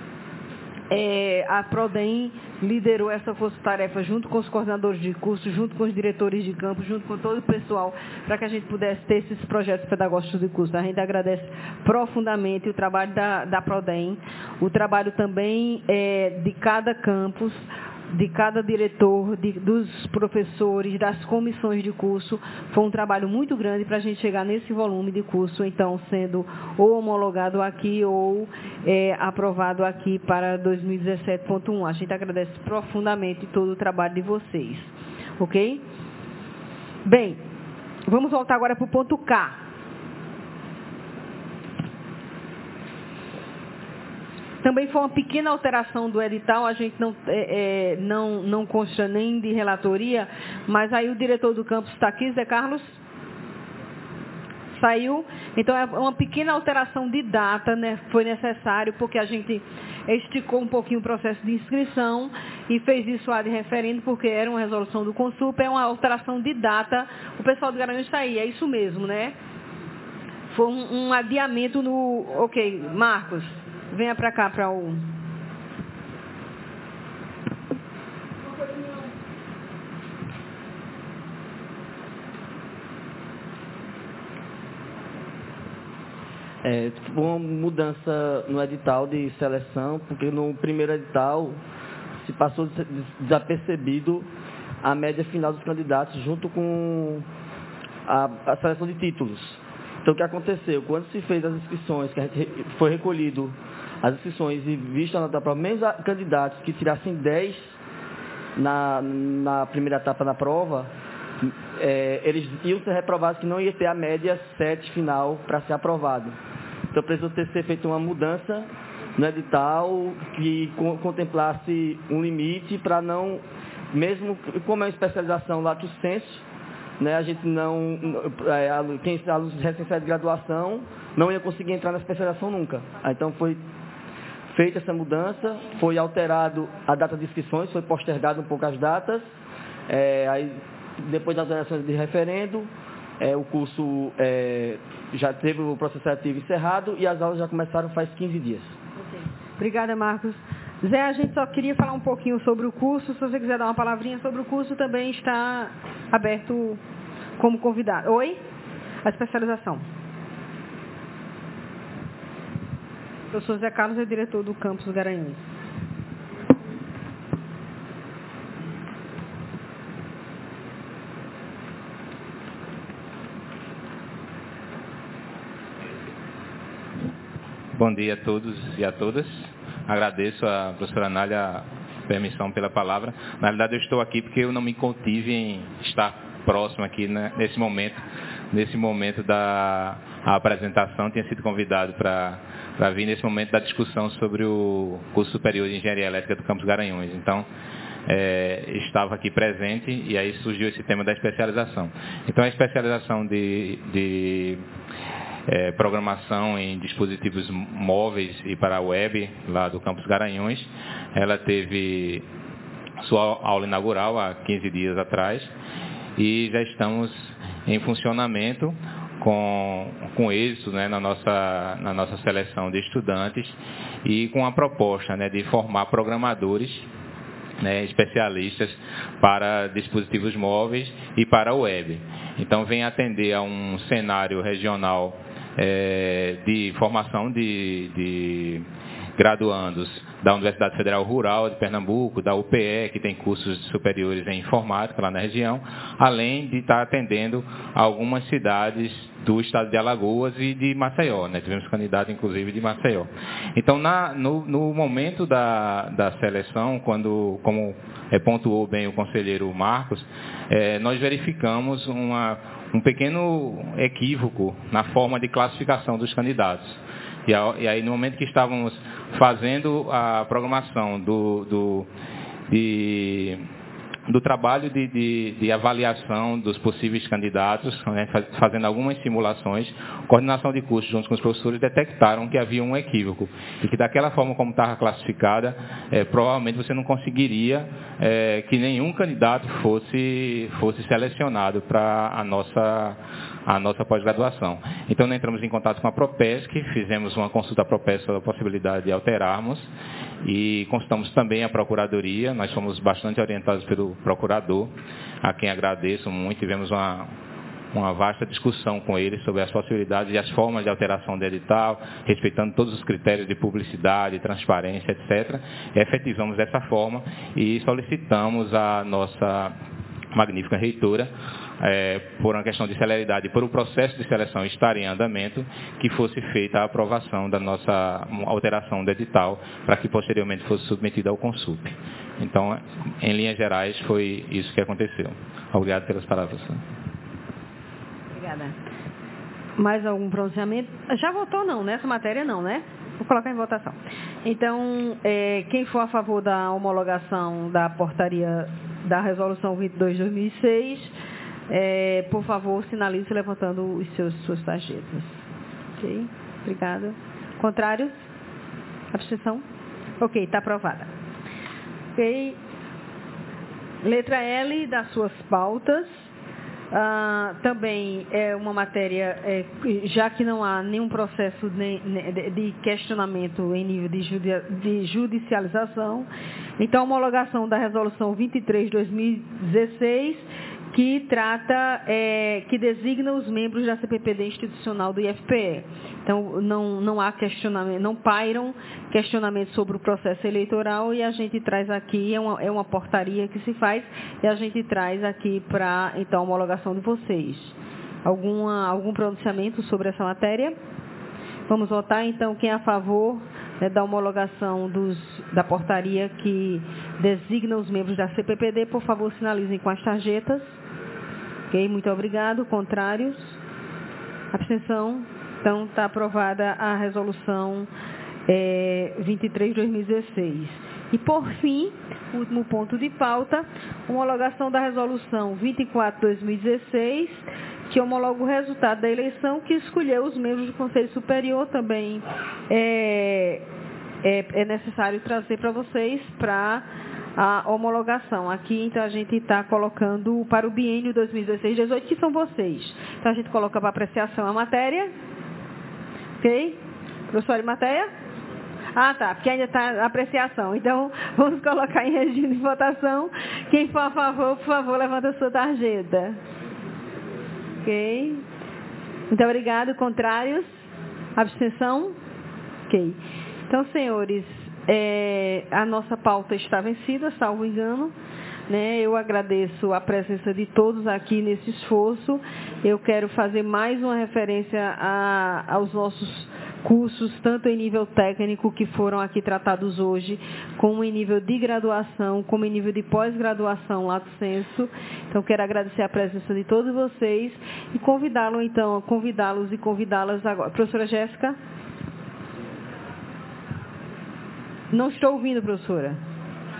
a Prodem liderou essa força-tarefa junto com os coordenadores de curso, junto com os diretores de campo, junto com todo o pessoal, para que a gente pudesse ter esses projetos pedagógicos de curso. A gente agradece profundamente o trabalho da Prodem, o trabalho também de cada campus, de cada diretor, dos professores, das comissões de curso. Foi um trabalho muito grande para a gente chegar nesse volume de curso, então, sendo ou homologado aqui ou aprovado aqui para 2017.1. A gente agradece profundamente todo o trabalho de vocês. Ok? Bem, vamos voltar agora para o ponto K. Também foi uma pequena alteração do edital, a gente não consta nem de relatoria, mas aí o diretor do campus está aqui, Zé Carlos? Saiu? Então, é uma pequena alteração de data, né? Foi necessário, porque a gente esticou um pouquinho o processo de inscrição e fez isso ad referendo, porque era uma resolução do Consup, é uma alteração de data. O pessoal do Garanhuns está aí, é isso mesmo, né? Foi um adiamento no... Ok, Marcos. Venha para cá, para o... Uma mudança no edital de seleção, porque no primeiro edital se passou desapercebido a média final dos candidatos junto com a seleção de títulos. Então, o que aconteceu? Quando se fez as inscrições, que foi recolhido as inscrições e visto a nota prova, menos candidatos que tirassem 10 na primeira etapa da prova, eles iam ser reprovados, que não ia ter a média 7 final para ser aprovado. Então, precisou ser feita uma mudança no edital que contemplasse um limite para não, mesmo como é uma especialização lato sensu, né, a gente não, quem alunos recém-saídos de graduação não ia conseguir entrar na especialização nunca. Então, foi feita essa mudança, foi alterado a data de inscrições, foi postergado um pouco as datas, aí, depois das eleições de referendo, o curso já teve o processo seletivo encerrado e as aulas já começaram faz 15 dias. Okay. Obrigada, Marcos. Zé, a gente só queria falar um pouquinho sobre o curso. Se você quiser dar uma palavrinha sobre o curso, também está aberto como convidado. Oi? A especialização. O professor Zé Carlos é diretor do campus Garanhuns. Bom dia a todos e a todas. Agradeço à professora Anália a permissão pela palavra. Na realidade, eu estou aqui porque eu não me contive em estar próximo aqui, né, nesse momento da apresentação. Tinha sido convidado para vir nesse momento da discussão sobre o curso superior de Engenharia Elétrica do campus Garanhuns. Então, estava aqui presente e aí surgiu esse tema da especialização. Então, a especialização de programação em dispositivos móveis e para a web, lá do campus Garanhuns, ela teve sua aula inaugural há 15 dias atrás e já estamos em funcionamento com êxito, né, na nossa seleção de estudantes e com a proposta, né, de formar programadores, né, especialistas para dispositivos móveis e para a web. Então, vem atender a um cenário regional de formação de graduandos da Universidade Federal Rural de Pernambuco, da UPE, que tem cursos superiores em informática lá na região, além de estar atendendo algumas cidades do estado de Alagoas e de Maceió, né? Tivemos candidato, inclusive, de Maceió. Então, no momento da seleção, como pontuou bem o conselheiro Marcos, nós verificamos um pequeno equívoco na forma de classificação dos candidatos. E aí, no momento que estávamos fazendo a programação do trabalho de avaliação dos possíveis candidatos, né, fazendo algumas simulações, a coordenação de cursos junto com os professores detectaram que havia um equívoco e que daquela forma como estava classificada, provavelmente você não conseguiria que nenhum candidato fosse selecionado para a nossa pós-graduação. Então, nós entramos em contato com a Propesc, fizemos uma consulta à Propesc sobre a possibilidade de alterarmos e consultamos também a Procuradoria. Nós fomos bastante orientados pelo procurador, a quem agradeço muito. Tivemos uma vasta discussão com ele sobre as possibilidades e as formas de alteração do edital, respeitando todos os critérios de publicidade, transparência, etc. E efetivamos dessa forma e solicitamos a nossa magnífica reitora, por uma questão de celeridade, por o processo de seleção estar em andamento, que fosse feita a aprovação da nossa alteração do edital, para que posteriormente fosse submetida ao Consulp. Então, em linhas gerais, foi isso que aconteceu. Obrigado pelas palavras. Obrigada. Mais algum pronunciamento? Já votou não, nessa matéria não, né? Vou colocar em votação. Então, quem for a favor da homologação da portaria da Resolução 22 de 2006, por favor, sinalize levantando suas tarjetas. Ok? Obrigada. Contrários? Abstenção? Ok, está aprovada. Ok. Letra L das suas pautas. Também é uma matéria, já que não há nenhum processo de questionamento em nível de judicialização, então a homologação da Resolução 23 de 2016, que trata, que designa os membros da CPPD institucional do IFPE. Então, não há questionamento, não pairam questionamentos sobre o processo eleitoral e a gente traz aqui, é uma portaria que se faz, e a gente traz aqui para, então, a homologação de vocês. Algum pronunciamento sobre essa matéria? Vamos votar, então, quem é a favor da homologação da portaria que designa os membros da CPPD, por favor, sinalizem com as tarjetas. Ok, muito obrigado. Contrários? Abstenção? Então, está aprovada a resolução 23 de 2016. E, por fim, o último ponto de pauta, homologação da resolução 24 de 2016, que homologa o resultado da eleição, que escolheu os membros do Conselho Superior. Também é necessário trazer para vocês para a homologação. Aqui, então, a gente está colocando para o biênio 2016-18, que são vocês. Então, a gente coloca para apreciação a matéria. Ok? Professor Arimateia? Ah, tá, porque ainda está a apreciação. Então, vamos colocar em regime de votação. Quem for a favor, por favor, levanta a sua tarjeta. Ok? Muito obrigado. Contrários? Abstenção? Ok. Então, senhores, a nossa pauta está vencida, salvo engano. Eu agradeço a presença de todos aqui nesse esforço. Eu quero fazer mais uma referência aos nossos cursos, tanto em nível técnico, que foram aqui tratados hoje, como em nível de graduação, como em nível de pós-graduação, lato sensu. Então, quero agradecer a presença de todos vocês e convidá-los e convidá-las agora. Professora Jéssica? Não estou ouvindo, professora.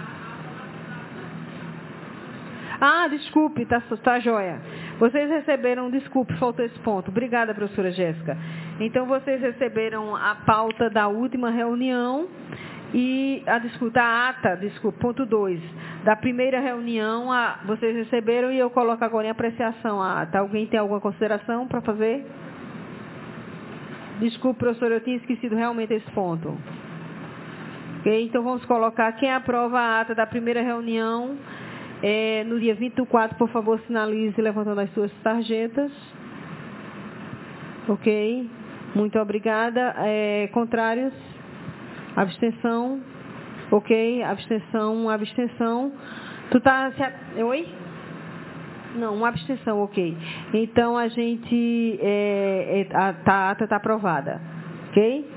Ah, desculpe, tá joia. Vocês receberam, desculpe, faltou esse ponto. Obrigada, professora Jéssica. Então, vocês receberam a pauta da última reunião e a ata, ponto 2, da primeira reunião, vocês receberam e eu coloco agora em apreciação a ata. Alguém tem alguma consideração para fazer? Desculpe, professora, eu tinha esquecido realmente esse ponto. Ok, então vamos colocar quem aprova a ata da primeira reunião no dia 24, por favor, sinalize levantando as suas tarjetas. Ok. Muito obrigada. Contrários? Abstenção? Ok. Abstenção. Tu tá... Oi? Não, uma abstenção, ok. Então, a gente... a ata está aprovada. Ok?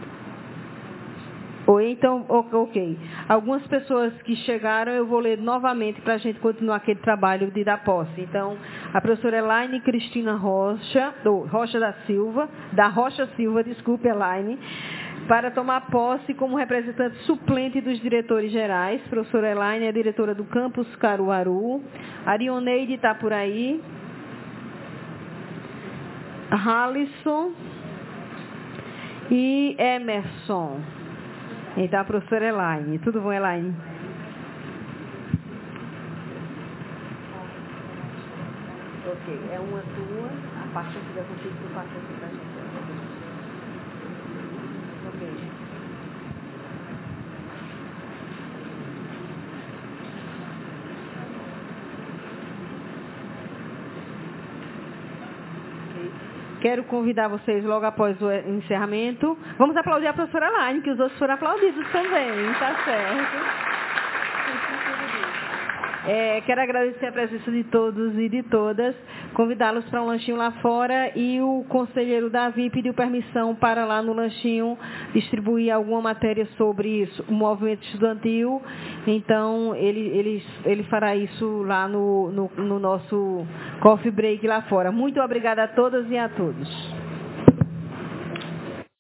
Oi, então, ok. Algumas pessoas que chegaram, eu vou ler novamente para a gente continuar aquele trabalho de dar posse. Então, a professora Elaine Cristina Rocha Silva, desculpe, Elaine, para tomar posse como representante suplente dos diretores gerais. Professora Elaine é diretora do Campus Caruaru. Arioneide está por aí. Halisson e Emerson. Então, a professora Elaine. Tudo bom, Elaine? Ok. É uma tua. A parte que eu contigo, tu passa aqui pra gente. Ok. Quero convidar vocês logo após o encerramento. Vamos aplaudir a professora Elaine, que os outros foram aplaudidos também, tá certo? Quero agradecer a presença de todos e de todas, convidá-los para um lanchinho lá fora, e o conselheiro Davi pediu permissão para lá no lanchinho distribuir alguma matéria sobre isso, o movimento estudantil. Então, ele fará isso lá no nosso coffee break lá fora. Muito obrigada a todas e a todos.